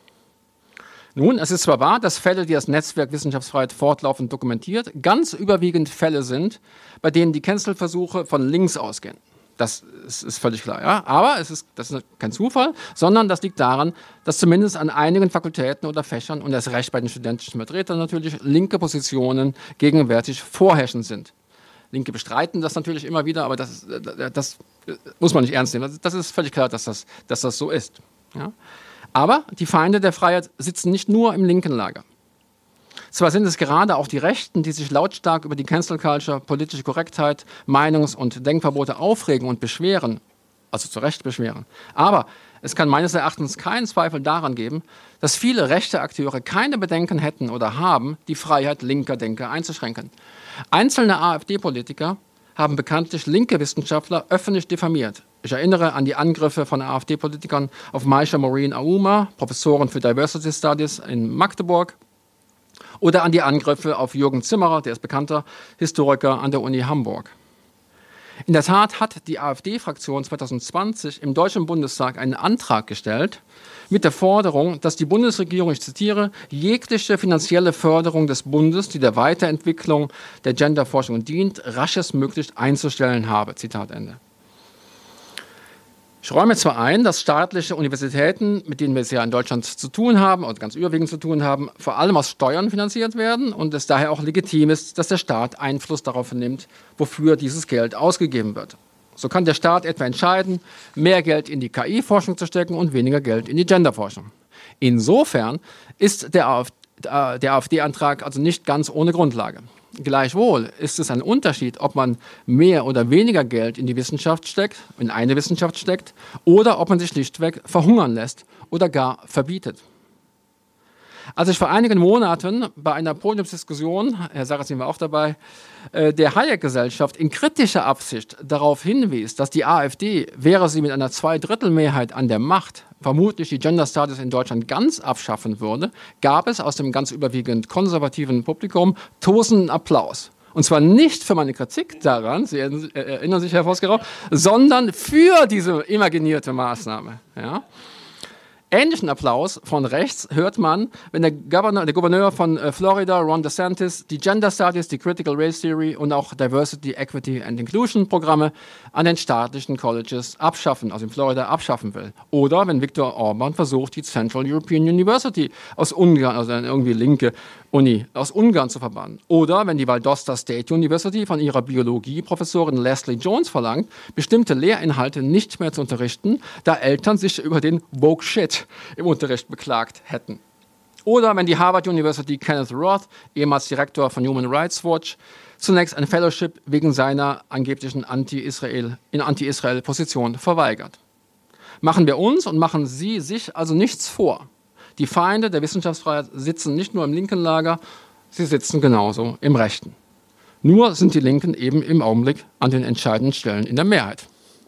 Nun, es ist zwar wahr, dass Fälle, die das Netzwerk Wissenschaftsfreiheit fortlaufend dokumentiert, ganz überwiegend Fälle sind, bei denen die Cancel-Versuche von links ausgehen. Das ist, ist völlig klar, ja. Aber es ist, das ist kein Zufall, sondern das liegt daran, dass zumindest an einigen Fakultäten oder Fächern und erst recht bei den studentischen Vertretern natürlich linke Positionen gegenwärtig vorherrschend sind. Linke bestreiten das natürlich immer wieder, aber das, das muss man nicht ernst nehmen. Das ist völlig klar, dass das, dass das so ist. Ja. Aber die Feinde der Freiheit sitzen nicht nur im linken Lager. Zwar sind es gerade auch die Rechten, die sich lautstark über die Cancel Culture, politische Korrektheit, Meinungs- und Denkverbote aufregen und beschweren, also zu Recht beschweren. Aber es kann meines Erachtens keinen Zweifel daran geben, dass viele rechte Akteure keine Bedenken hätten oder haben, die Freiheit linker Denker einzuschränken. Einzelne AfD-Politiker haben bekanntlich linke Wissenschaftler öffentlich diffamiert. Ich erinnere an die Angriffe von AfD-Politikern auf Maisha Maureen Aouma, Professorin für Diversity Studies in Magdeburg, oder an die Angriffe auf Jürgen Zimmerer, der ist bekannter Historiker an der Uni Hamburg. In der Tat hat die AfD-Fraktion zwanzig zwanzig im Deutschen Bundestag einen Antrag gestellt mit der Forderung, dass die Bundesregierung, ich zitiere, jegliche finanzielle Förderung des Bundes, die der Weiterentwicklung der Genderforschung dient, raschestmöglich einzustellen habe. Zitat Ende. Ich räume zwar ein, dass staatliche Universitäten, mit denen wir es ja in Deutschland zu tun haben, oder ganz überwiegend zu tun haben, vor allem aus Steuern finanziert werden und es daher auch legitim ist, dass der Staat Einfluss darauf nimmt, wofür dieses Geld ausgegeben wird. So kann der Staat etwa entscheiden, mehr Geld in die K I-Forschung zu stecken und weniger Geld in die Genderforschung. Insofern ist der AfD-Antrag also nicht ganz ohne Grundlage. Gleichwohl ist es ein Unterschied, ob man mehr oder weniger Geld in die Wissenschaft steckt, in eine Wissenschaft steckt, oder ob man sich schlichtweg verhungern lässt oder gar verbietet. Als ich vor einigen Monaten bei einer Podiumsdiskussion, Herr Sarrazin war auch dabei, der Hayek-Gesellschaft in kritischer Absicht darauf hinwies, dass die AfD, wäre sie mit einer Zweidrittelmehrheit an der Macht, vermutlich die Gender Studies in Deutschland ganz abschaffen würde, gab es aus dem ganz überwiegend konservativen Publikum tosenden Applaus. Und zwar nicht für meine Kritik daran, Sie erinnern sich, Herr Vosgerau, sondern für diese imaginierte Maßnahme. Ja? Ähnlichen Applaus von rechts hört man, wenn der Gouverneur, der Gouverneur von Florida, Ron DeSantis, die Gender Studies, die Critical Race Theory und auch Diversity, Equity and Inclusion Programme an den staatlichen Colleges abschaffen, also in Florida abschaffen will. Oder wenn Viktor Orban versucht, die Central European University aus Ungarn, also eine irgendwie linke Uni, aus Ungarn zu verbannen. Oder wenn die Valdosta State University von ihrer Biologie-Professorin Leslie Jones verlangt, bestimmte Lehrinhalte nicht mehr zu unterrichten, da Eltern sich über den Woke Shit im Unterricht beklagt hätten. Oder wenn die Harvard University Kenneth Roth, ehemals Direktor von Human Rights Watch, zunächst ein Fellowship wegen seiner angeblichen Anti-Israel, in Anti-Israel-Position verweigert. Machen wir uns und machen Sie sich also nichts vor. Die Feinde der Wissenschaftsfreiheit sitzen nicht nur im linken Lager, sie sitzen genauso im rechten. Nur sind die Linken eben im Augenblick an den entscheidenden Stellen in der Mehrheit.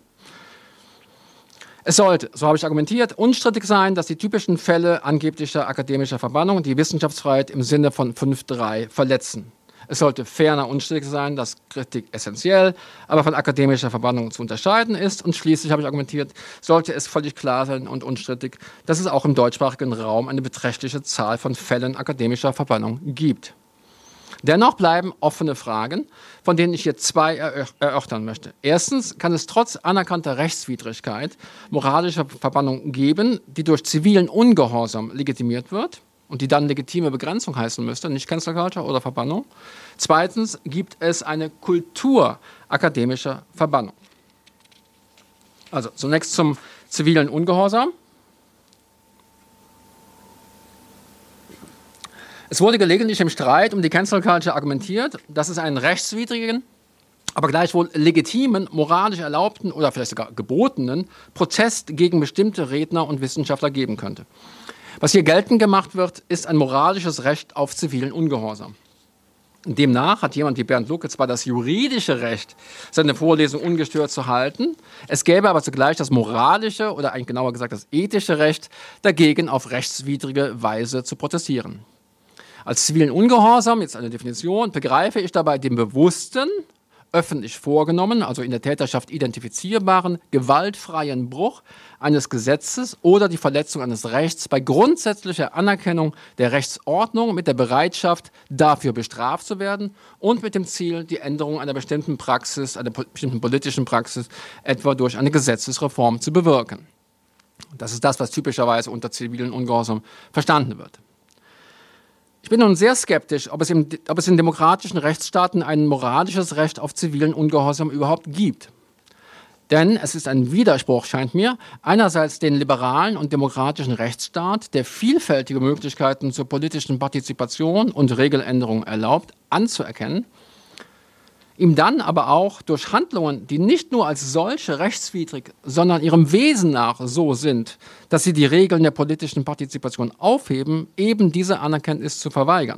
Es sollte, so habe ich argumentiert, unstrittig sein, dass die typischen Fälle angeblicher akademischer Verbannung die Wissenschaftsfreiheit im Sinne von fünf Punkt drei verletzen. Es sollte ferner unstrittig sein, dass Kritik essentiell, aber von akademischer Verbannung zu unterscheiden ist. Und schließlich habe ich argumentiert, sollte es völlig klar sein und unstrittig, dass es auch im deutschsprachigen Raum eine beträchtliche Zahl von Fällen akademischer Verbannung gibt. Dennoch bleiben offene Fragen, von denen ich hier zwei erörtern möchte. Erstens kann es trotz anerkannter Rechtswidrigkeit moralischer Verbannung geben, die durch zivilen Ungehorsam legitimiert wird und die dann legitime Begrenzung heißen müsste, nicht Cancel Culture oder Verbannung. Zweitens gibt es eine Kultur akademischer Verbannung. Also zunächst zum zivilen Ungehorsam. Es wurde gelegentlich im Streit um die Cancel Culture argumentiert, dass es einen rechtswidrigen, aber gleichwohl legitimen, moralisch erlaubten oder vielleicht sogar gebotenen Protest gegen bestimmte Redner und Wissenschaftler geben könnte. Was hier geltend gemacht wird, ist ein moralisches Recht auf zivilen Ungehorsam. Demnach hat jemand wie Bernd Lucke zwar das juridische Recht, seine Vorlesung ungestört zu halten, es gäbe aber zugleich das moralische oder eigentlich genauer gesagt das ethische Recht, dagegen auf rechtswidrige Weise zu protestieren. Als zivilen Ungehorsam, jetzt eine Definition, begreife ich dabei den bewussten, öffentlich vorgenommen, also in der Täterschaft identifizierbaren, gewaltfreien Bruch eines Gesetzes oder die Verletzung eines Rechts bei grundsätzlicher Anerkennung der Rechtsordnung mit der Bereitschaft, dafür bestraft zu werden und mit dem Ziel, die Änderung einer bestimmten Praxis, einer bestimmten politischen Praxis, etwa durch eine Gesetzesreform zu bewirken. Das ist das, was typischerweise unter zivilen Ungehorsam verstanden wird. Ich bin nun sehr skeptisch, ob es, im, ob es in demokratischen Rechtsstaaten ein moralisches Recht auf zivilen Ungehorsam überhaupt gibt. Denn es ist ein Widerspruch, scheint mir, einerseits den liberalen und demokratischen Rechtsstaat, der vielfältige Möglichkeiten zur politischen Partizipation und Regeländerung erlaubt, anzuerkennen, ihm dann aber auch durch Handlungen, die nicht nur als solche rechtswidrig, sondern ihrem Wesen nach so sind, dass sie die Regeln der politischen Partizipation aufheben, eben diese Anerkenntnis zu verweigern.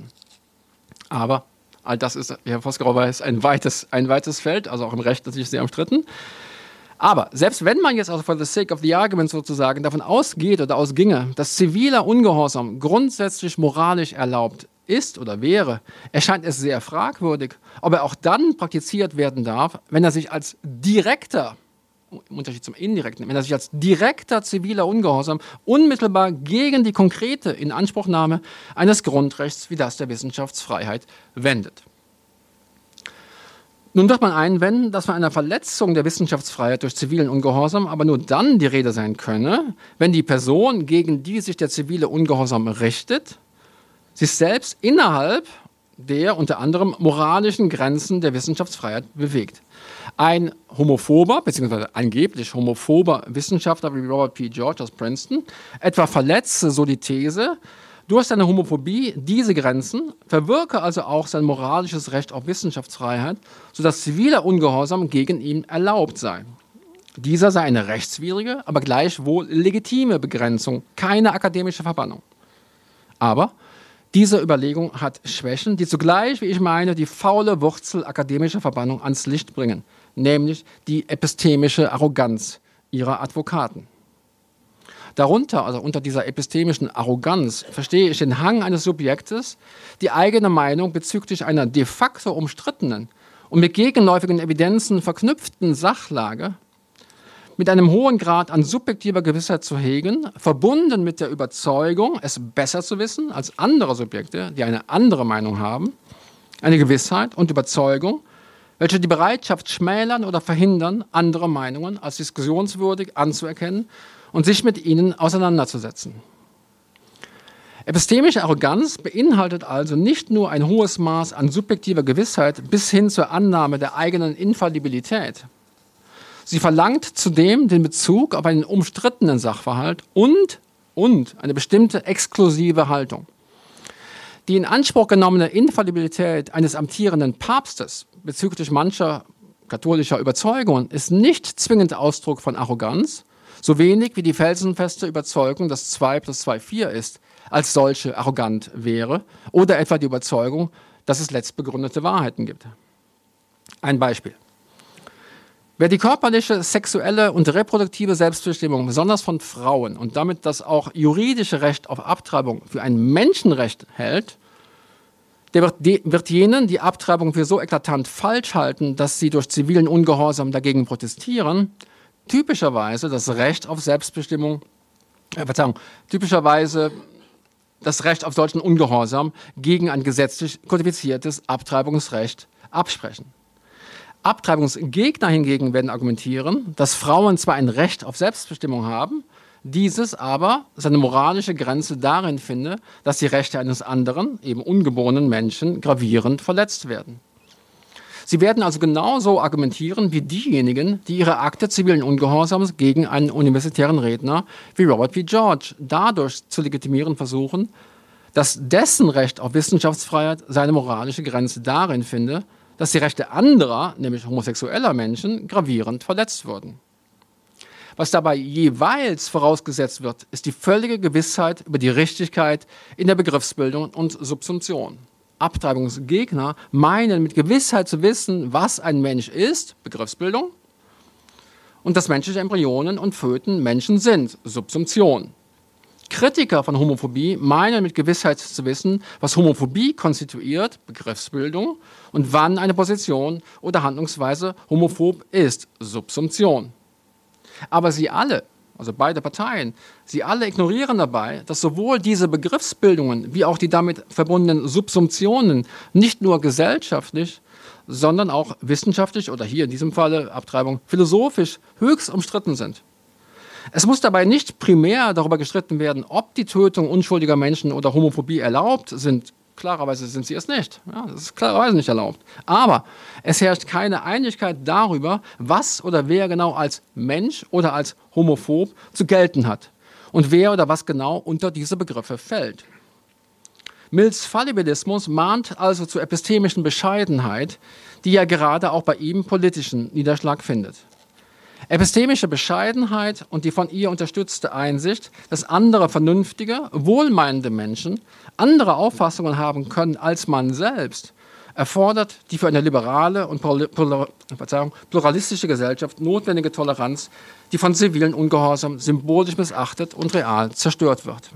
Aber all das ist, wie Herr Vosgerau weiß, ein weites, ein weites Feld, also auch im Recht natürlich sehr umstritten. Aber selbst wenn man jetzt also for the sake of the argument sozusagen davon ausgeht oder ausginge, dass ziviler Ungehorsam grundsätzlich moralisch erlaubt ist oder wäre, erscheint es sehr fragwürdig, ob er auch dann praktiziert werden darf, wenn er sich als direkter, im Unterschied zum indirekten, wenn er sich als direkter ziviler Ungehorsam unmittelbar gegen die konkrete Inanspruchnahme eines Grundrechts wie das der Wissenschaftsfreiheit wendet. Nun wird man einwenden, dass von einer Verletzung der Wissenschaftsfreiheit durch zivilen Ungehorsam aber nur dann die Rede sein könne, wenn die Person, gegen die sich der zivile Ungehorsam richtet, sich selbst innerhalb der unter anderem moralischen Grenzen der Wissenschaftsfreiheit bewegt. Ein homophober, beziehungsweise angeblich homophober Wissenschaftler wie Robert P. George aus Princeton etwa verletze so die These, durch seine Homophobie diese Grenzen, verwirke also auch sein moralisches Recht auf Wissenschaftsfreiheit, sodass ziviler Ungehorsam gegen ihn erlaubt sei. Dieser sei eine rechtswidrige, aber gleichwohl legitime Begrenzung, keine akademische Verbannung. Aber diese Überlegung hat Schwächen, die zugleich, wie ich meine, die faule Wurzel akademischer Verbannung ans Licht bringen, nämlich die epistemische Arroganz ihrer Advokaten. Darunter, also unter dieser epistemischen Arroganz, verstehe ich den Hang eines Subjektes, die eigene Meinung bezüglich einer de facto umstrittenen und mit gegenläufigen Evidenzen verknüpften Sachlage mit einem hohen Grad an subjektiver Gewissheit zu hegen, verbunden mit der Überzeugung, es besser zu wissen als andere Subjekte, die eine andere Meinung haben, eine Gewissheit und Überzeugung, welche die Bereitschaft schmälern oder verhindern, andere Meinungen als diskussionswürdig anzuerkennen und sich mit ihnen auseinanderzusetzen. Epistemische Arroganz beinhaltet also nicht nur ein hohes Maß an subjektiver Gewissheit bis hin zur Annahme der eigenen Infallibilität. Sie verlangt zudem den Bezug auf einen umstrittenen Sachverhalt und, und eine bestimmte exklusive Haltung. Die in Anspruch genommene Infallibilität eines amtierenden Papstes bezüglich mancher katholischer Überzeugungen ist nicht zwingend Ausdruck von Arroganz, so wenig wie die felsenfeste Überzeugung, dass zwei plus zwei vier ist, als solche arrogant wäre, oder etwa die Überzeugung, dass es letztbegründete Wahrheiten gibt. Ein Beispiel. Wer die körperliche, sexuelle und reproduktive Selbstbestimmung besonders von Frauen und damit das auch juridische Recht auf Abtreibung für ein Menschenrecht hält, der wird, de, wird jenen die Abtreibung für so eklatant falsch halten, dass sie durch zivilen Ungehorsam dagegen protestieren, typischerweise das Recht auf Selbstbestimmung, äh, Verzeihung, typischerweise das Recht auf solchen Ungehorsam gegen ein gesetzlich kodifiziertes Abtreibungsrecht absprechen. Abtreibungsgegner hingegen werden argumentieren, dass Frauen zwar ein Recht auf Selbstbestimmung haben, dieses aber seine moralische Grenze darin finde, dass die Rechte eines anderen, eben ungeborenen Menschen, gravierend verletzt werden. Sie werden also genauso argumentieren wie diejenigen, die ihre Akte zivilen Ungehorsams gegen einen universitären Redner wie Robert V. George dadurch zu legitimieren versuchen, dass dessen Recht auf Wissenschaftsfreiheit seine moralische Grenze darin finde, dass die Rechte anderer, nämlich homosexueller Menschen, gravierend verletzt wurden. Was dabei jeweils vorausgesetzt wird, ist die völlige Gewissheit über die Richtigkeit in der Begriffsbildung und Subsumption. Abtreibungsgegner meinen mit Gewissheit zu wissen, was ein Mensch ist, Begriffsbildung, und dass menschliche Embryonen und Föten Menschen sind, Subsumption. Kritiker von Homophobie meinen mit Gewissheit zu wissen, was Homophobie konstituiert, Begriffsbildung, und wann eine Position oder Handlungsweise homophob ist, Subsumption. Aber sie alle, also beide Parteien, sie alle ignorieren dabei, dass sowohl diese Begriffsbildungen wie auch die damit verbundenen Subsumptionen nicht nur gesellschaftlich, sondern auch wissenschaftlich oder hier in diesem Falle Abtreibung philosophisch höchst umstritten sind. Es muss dabei nicht primär darüber gestritten werden, ob die Tötung unschuldiger Menschen oder Homophobie erlaubt sind. Klarerweise sind sie es nicht. Ja, das ist klarerweise nicht erlaubt. Aber es herrscht keine Einigkeit darüber, was oder wer genau als Mensch oder als homophob zu gelten hat und wer oder was genau unter diese Begriffe fällt. Mills Fallibilismus mahnt also zur epistemischen Bescheidenheit, die ja gerade auch bei ihm politischen Niederschlag findet. Epistemische Bescheidenheit und die von ihr unterstützte Einsicht, dass andere vernünftige, wohlmeinende Menschen andere Auffassungen haben können als man selbst, erfordert die für eine liberale und pluralistische Gesellschaft notwendige Toleranz, die von zivilen Ungehorsam symbolisch missachtet und real zerstört wird.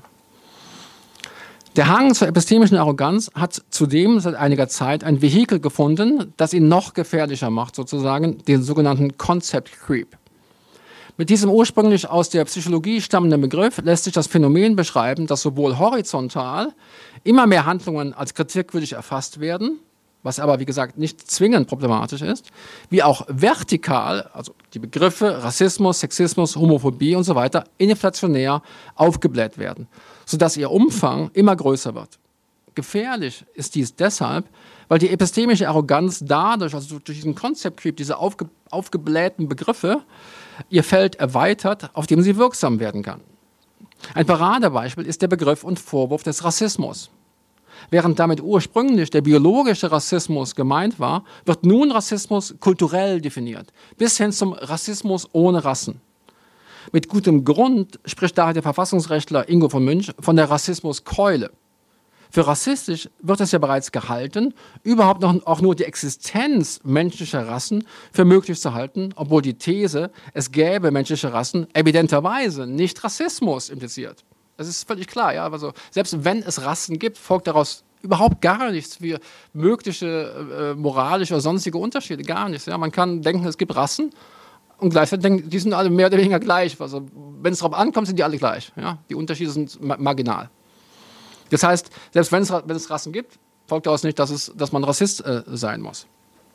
Der Hang zur epistemischen Arroganz hat zudem seit einiger Zeit ein Vehikel gefunden, das ihn noch gefährlicher macht, sozusagen den sogenannten Concept Creep. Mit diesem ursprünglich aus der Psychologie stammenden Begriff lässt sich das Phänomen beschreiben, dass sowohl horizontal immer mehr Handlungen als kritikwürdig erfasst werden, was aber, wie gesagt, nicht zwingend problematisch ist, wie auch vertikal, also die Begriffe Rassismus, Sexismus, Homophobie und so weiter, inflationär aufgebläht werden, sodass ihr Umfang immer größer wird. Gefährlich ist dies deshalb, weil die epistemische Arroganz dadurch, also durch diesen Concept Creep, diese aufge, aufgeblähten Begriffe, ihr Feld erweitert, auf dem sie wirksam werden kann. Ein Paradebeispiel ist der Begriff und Vorwurf des Rassismus. Während damit ursprünglich der biologische Rassismus gemeint war, wird nun Rassismus kulturell definiert, bis hin zum Rassismus ohne Rassen. Mit gutem Grund spricht daher der Verfassungsrechtler Ingo von Münch von der Rassismuskeule. Für rassistisch wird es ja bereits gehalten, überhaupt noch auch nur die Existenz menschlicher Rassen für möglich zu halten, obwohl die These, es gäbe menschliche Rassen, evidenterweise nicht Rassismus impliziert. Das ist völlig klar. Ja? Also selbst wenn es Rassen gibt, folgt daraus überhaupt gar nichts wie mögliche äh, moralische oder sonstige Unterschiede, gar nichts. Ja? Man kann denken, es gibt Rassen und gleichzeitig denken, die sind alle mehr oder weniger gleich. Also wenn es darauf ankommt, sind die alle gleich. Ja? Die Unterschiede sind ma- marginal. Das heißt, selbst wenn es, wenn es Rassen gibt, folgt daraus nicht, dass, es, dass man Rassist äh, sein muss.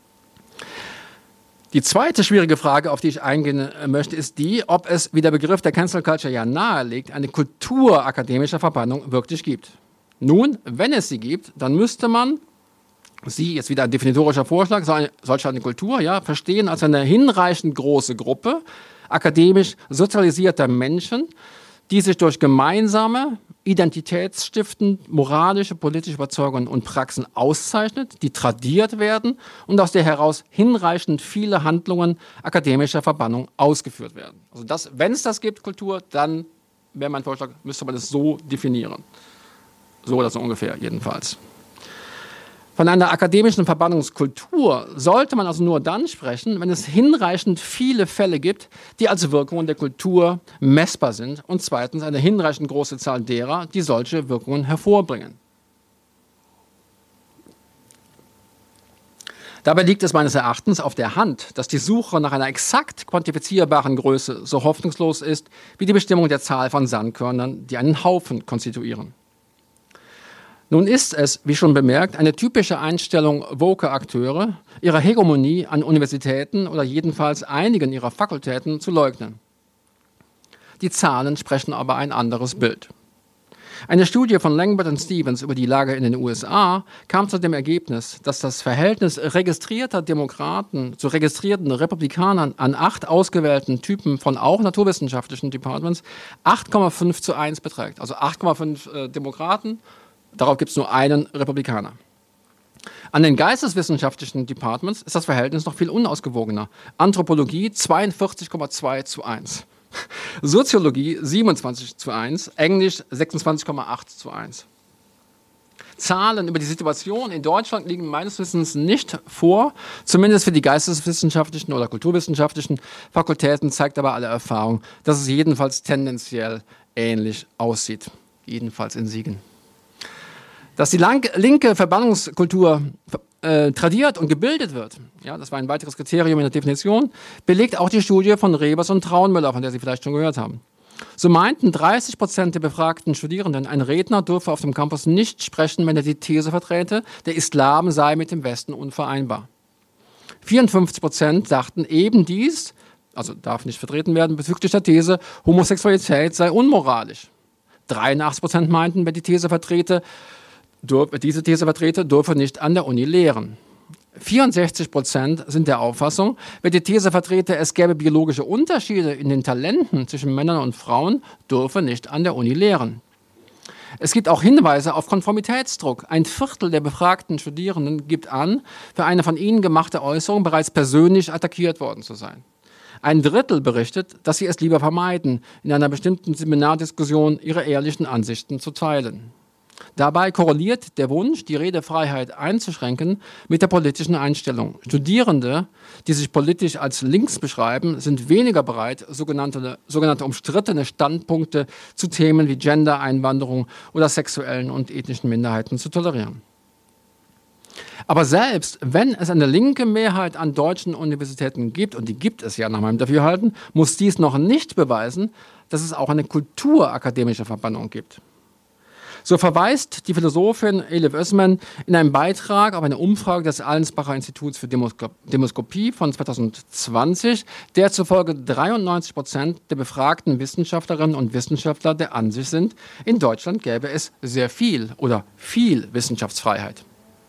Die zweite schwierige Frage, auf die ich eingehen äh, möchte, ist die, ob es, wie der Begriff der Cancel Culture ja nahelegt, eine Kultur akademischer Verbannung wirklich gibt. Nun, wenn es sie gibt, dann müsste man sie, jetzt wieder ein definitorischer Vorschlag, so eine, solch eine Kultur, ja, verstehen als eine hinreichend große Gruppe akademisch sozialisierter Menschen, die sich durch gemeinsame, identitätsstiftend, moralische, politische Überzeugungen und Praxen auszeichnet, die tradiert werden und aus der heraus hinreichend viele Handlungen akademischer Verbannung ausgeführt werden. Also das, wenn es das gibt, Kultur, dann wäre mein Vorschlag, müsste man es so definieren. So oder so ungefähr jedenfalls. Von einer akademischen Verbannungskultur sollte man also nur dann sprechen, wenn es hinreichend viele Fälle gibt, die als Wirkungen der Kultur messbar sind und zweitens eine hinreichend große Zahl derer, die solche Wirkungen hervorbringen. Dabei liegt es meines Erachtens auf der Hand, dass die Suche nach einer exakt quantifizierbaren Größe so hoffnungslos ist wie die Bestimmung der Zahl von Sandkörnern, die einen Haufen konstituieren. Nun ist es, wie schon bemerkt, eine typische Einstellung woker Akteure, ihre Hegemonie an Universitäten oder jedenfalls einigen ihrer Fakultäten zu leugnen. Die Zahlen sprechen aber ein anderes Bild. Eine Studie von Langbert und Stevens über die Lage in den U S A kam zu dem Ergebnis, dass das Verhältnis registrierter Demokraten zu registrierten Republikanern an acht ausgewählten Typen von auch naturwissenschaftlichen Departments acht Komma fünf zu eins beträgt. Also acht Komma fünf äh, Demokraten, darauf gibt es nur einen Republikaner. An den geisteswissenschaftlichen Departments ist das Verhältnis noch viel unausgewogener. Anthropologie zweiundvierzig Komma zwei zu eins. Soziologie siebenundzwanzig zu eins, Englisch sechsundzwanzig Komma acht zu eins. Zahlen über die Situation in Deutschland liegen meines Wissens nicht vor, zumindest für die geisteswissenschaftlichen oder kulturwissenschaftlichen Fakultäten zeigt aber alle Erfahrung, dass es jedenfalls tendenziell ähnlich aussieht, jedenfalls in Siegen. Dass die lang, linke Verbannungskultur äh, tradiert und gebildet wird, ja, das war ein weiteres Kriterium in der Definition, belegt auch die Studie von Rebers und Traunmüller, von der Sie vielleicht schon gehört haben. So meinten dreißig Prozent der befragten Studierenden, ein Redner dürfe auf dem Campus nicht sprechen, wenn er die These vertrete, der Islam sei mit dem Westen unvereinbar. vierundfünfzig Prozent dachten eben dies, also darf nicht vertreten werden, bezüglich der These, Homosexualität sei unmoralisch. dreiundachtzig Prozent meinten, wer die These vertrete, diese These vertrete, dürfe nicht an der Uni lehren. vierundsechzig Prozent sind der Auffassung, wer die These vertrete, es gäbe biologische Unterschiede in den Talenten zwischen Männern und Frauen, dürfe nicht an der Uni lehren. Es gibt auch Hinweise auf Konformitätsdruck. Ein Viertel der befragten Studierenden gibt an, für eine von ihnen gemachte Äußerung bereits persönlich attackiert worden zu sein. Ein Drittel berichtet, dass sie es lieber vermeiden, in einer bestimmten Seminardiskussion ihre ehrlichen Ansichten zu teilen. Dabei korreliert der Wunsch, die Redefreiheit einzuschränken, mit der politischen Einstellung. Studierende, die sich politisch als links beschreiben, sind weniger bereit, sogenannte, sogenannte umstrittene Standpunkte zu Themen wie Gender, Einwanderung oder sexuellen und ethnischen Minderheiten zu tolerieren. Aber selbst wenn es eine linke Mehrheit an deutschen Universitäten gibt, und die gibt es ja nach meinem Dafürhalten, muss dies noch nicht beweisen, dass es auch eine kulturakademische Verbannung gibt. So verweist die Philosophin Elif Özmen in einem Beitrag auf eine Umfrage des Allensbacher Instituts für Demoskopie von zweitausendzwanzig, der zufolge dreiundneunzig Prozent der befragten Wissenschaftlerinnen und Wissenschaftler der Ansicht sind, in Deutschland gäbe es sehr viel oder viel Wissenschaftsfreiheit.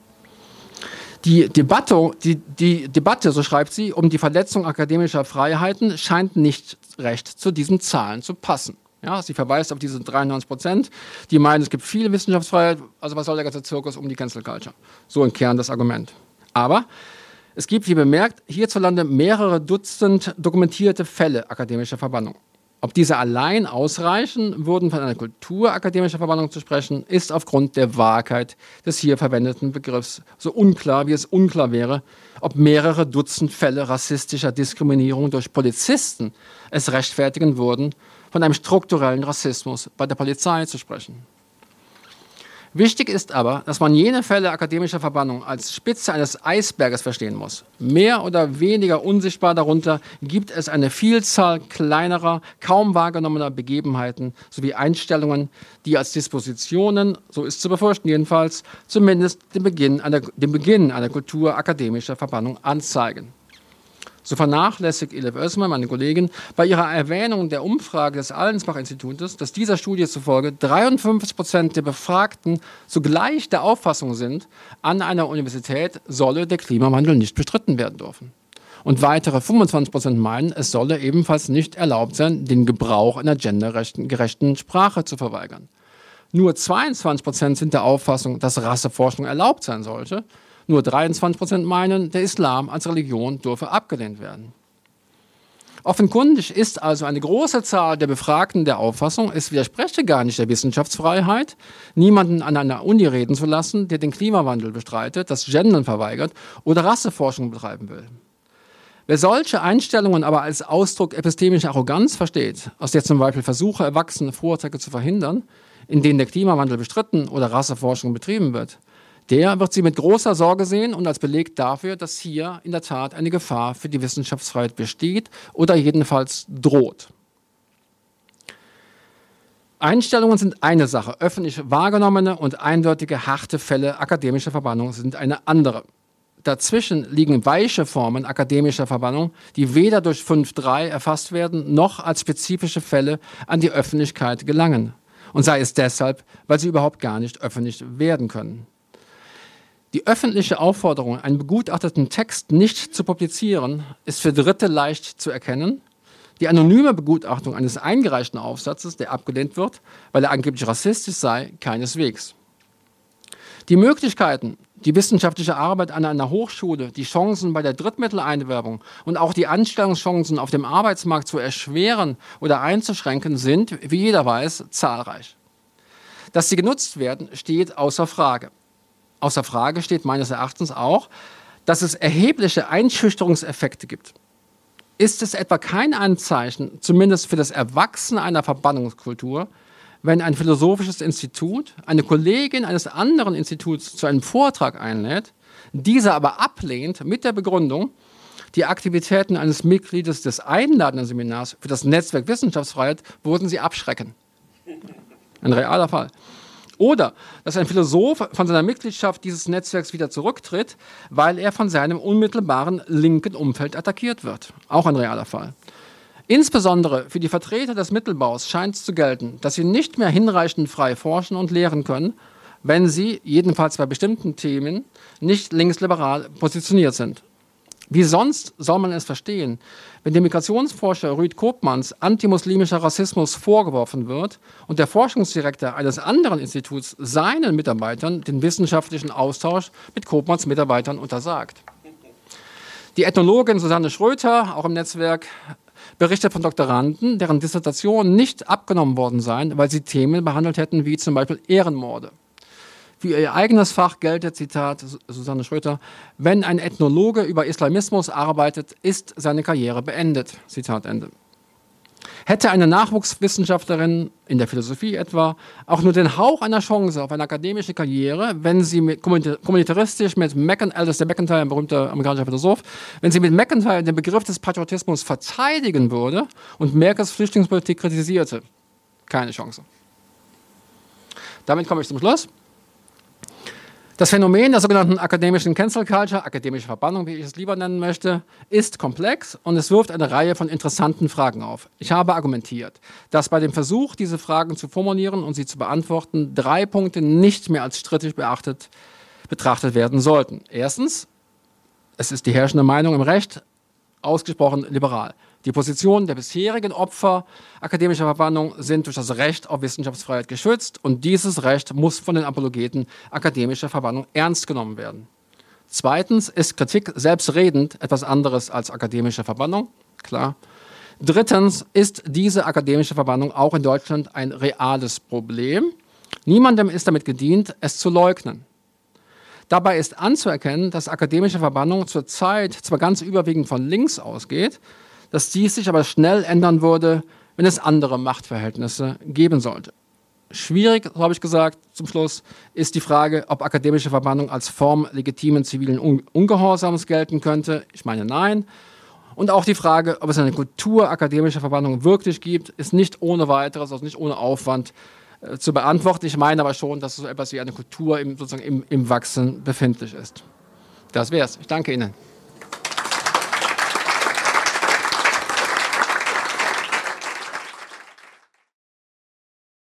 Die Debatte, die, die Debatte, so schreibt sie, um die Verletzung akademischer Freiheiten scheint nicht recht zu diesen Zahlen zu passen. Ja, sie verweist auf diese dreiundneunzig Prozent, die meinen, es gibt viel Wissenschaftsfreiheit, also was soll der ganze Zirkus um die Cancel Culture? So im Kern das Argument. Aber es gibt, wie bemerkt, hierzulande mehrere Dutzend dokumentierte Fälle akademischer Verbannung. Ob diese allein ausreichen würden, von einer kulturakademischer Verbannung zu sprechen, ist aufgrund der Vagheit des hier verwendeten Begriffs so unklar, wie es unklar wäre, ob mehrere Dutzend Fälle rassistischer Diskriminierung durch Polizisten es rechtfertigen würden, von einem strukturellen Rassismus bei der Polizei zu sprechen. Wichtig ist aber, dass man jene Fälle akademischer Verbannung als Spitze eines Eisberges verstehen muss. Mehr oder weniger unsichtbar darunter gibt es eine Vielzahl kleinerer, kaum wahrgenommener Begebenheiten sowie Einstellungen, die als Dispositionen, so ist zu befürchten jedenfalls, zumindest den Beginn einer, den Beginn einer Kultur akademischer Verbannung anzeigen. So vernachlässigt Elif Özmen, meine Kollegin, bei ihrer Erwähnung der Umfrage des Allensbach-Institutes, dass dieser Studie zufolge dreiundfünfzig Prozent der Befragten zugleich der Auffassung sind, an einer Universität solle der Klimawandel nicht bestritten werden dürfen. Und weitere fünfundzwanzig Prozent meinen, es solle ebenfalls nicht erlaubt sein, den Gebrauch einer gendergerechten Sprache zu verweigern. Nur zweiundzwanzig Prozent sind der Auffassung, dass Rasseforschung erlaubt sein sollte. Nur dreiundzwanzig Prozent meinen, der Islam als Religion dürfe abgelehnt werden. Offenkundig ist also eine große Zahl der Befragten der Auffassung, es widerspreche gar nicht der Wissenschaftsfreiheit, niemanden an einer Uni reden zu lassen, der den Klimawandel bestreitet, das Gendern verweigert oder Rasseforschung betreiben will. Wer solche Einstellungen aber als Ausdruck epistemischer Arroganz versteht, aus der zum Beispiel Versuche erwachsene Vorurteile zu verhindern, in denen der Klimawandel bestritten oder Rasseforschung betrieben wird, der wird sie mit großer Sorge sehen und als Beleg dafür, dass hier in der Tat eine Gefahr für die Wissenschaftsfreiheit besteht oder jedenfalls droht. Einstellungen sind eine Sache, öffentlich wahrgenommene und eindeutige harte Fälle akademischer Verbannung sind eine andere. Dazwischen liegen weiche Formen akademischer Verbannung, die weder durch fünf Punkt drei erfasst werden, noch als spezifische Fälle an die Öffentlichkeit gelangen. und sei es deshalb, weil sie überhaupt gar nicht öffentlich werden können. Die öffentliche Aufforderung, einen begutachteten Text nicht zu publizieren, ist für Dritte leicht zu erkennen. Die anonyme Begutachtung eines eingereichten Aufsatzes, der abgelehnt wird, weil er angeblich rassistisch sei, keineswegs. Die Möglichkeiten, die wissenschaftliche Arbeit an einer Hochschule, die Chancen bei der Drittmitteleinwerbung und auch die Anstellungschancen auf dem Arbeitsmarkt zu erschweren oder einzuschränken, sind, wie jeder weiß, zahlreich. Dass sie genutzt werden, steht außer Frage. Außer Frage steht meines Erachtens auch, dass es erhebliche Einschüchterungseffekte gibt. Ist es etwa kein Anzeichen, zumindest für das Erwachsene einer Verbannungskultur, wenn ein philosophisches Institut eine Kollegin eines anderen Instituts zu einem Vortrag einlädt, dieser aber ablehnt mit der Begründung, die Aktivitäten eines Mitgliedes des einladenden Seminars für das Netzwerk Wissenschaftsfreiheit würden sie abschrecken? Ein realer Fall. Oder dass ein Philosoph von seiner Mitgliedschaft dieses Netzwerks wieder zurücktritt, weil er von seinem unmittelbaren linken Umfeld attackiert wird. Auch ein realer Fall. Insbesondere für die Vertreter des Mittelbaus scheint es zu gelten, dass sie nicht mehr hinreichend frei forschen und lehren können, wenn sie, jedenfalls bei bestimmten Themen, nicht linksliberal positioniert sind. Wie sonst soll man es verstehen, wenn dem Migrationsforscher Ruud Koopmans antimuslimischer Rassismus vorgeworfen wird und der Forschungsdirektor eines anderen Instituts seinen Mitarbeitern den wissenschaftlichen Austausch mit Koopmans Mitarbeitern untersagt. Die Ethnologin Susanne Schröter, auch im Netzwerk, berichtet von Doktoranden, deren Dissertationen nicht abgenommen worden seien, weil sie Themen behandelt hätten wie zum Beispiel Ehrenmorde. Für ihr eigenes Fach gelte, Zitat Susanne Schröter, wenn ein Ethnologe über Islamismus arbeitet, ist seine Karriere beendet. Zitat Ende. Hätte eine Nachwuchswissenschaftlerin in der Philosophie etwa auch nur den Hauch einer Chance auf eine akademische Karriere, wenn sie mit, kommunitaristisch mit McIntyre, Alistair McIntyre, ein berühmter amerikanischer Philosoph, wenn sie mit McIntyre den Begriff des Patriotismus verteidigen würde und Merkels Flüchtlingspolitik kritisierte? Keine Chance. Damit komme ich zum Schluss. Das Phänomen der sogenannten akademischen Cancel Culture, akademische Verbannung, wie ich es lieber nennen möchte, ist komplex und es wirft eine Reihe von interessanten Fragen auf. Ich habe argumentiert, dass bei dem Versuch, diese Fragen zu formulieren und sie zu beantworten, drei Punkte nicht mehr als strittig beachtet, betrachtet werden sollten. Erstens, es ist die herrschende Meinung im Recht, ausgesprochen liberal. Die Positionen der bisherigen Opfer akademischer Verbannung sind durch das Recht auf Wissenschaftsfreiheit geschützt und dieses Recht muss von den Apologeten akademischer Verbannung ernst genommen werden. Zweitens ist Kritik selbstredend etwas anderes als akademische Verbannung, klar. Drittens ist diese akademische Verbannung auch in Deutschland ein reales Problem. Niemandem ist damit gedient, es zu leugnen. Dabei ist anzuerkennen, dass akademische Verbannung zurzeit zwar ganz überwiegend von links ausgeht, dass dies sich aber schnell ändern würde, wenn es andere Machtverhältnisse geben sollte. Schwierig, so habe ich gesagt, zum Schluss, ist die Frage, ob akademische Verbannung als Form legitimen zivilen Ungehorsams gelten könnte. Ich meine, nein. Und auch die Frage, ob es eine Kultur akademischer Verbannung wirklich gibt, ist nicht ohne weiteres, also nicht ohne Aufwand äh, zu beantworten. Ich meine aber schon, dass so etwas wie eine Kultur im, sozusagen im, im Wachsen befindlich ist. Das wär's. Ich danke Ihnen.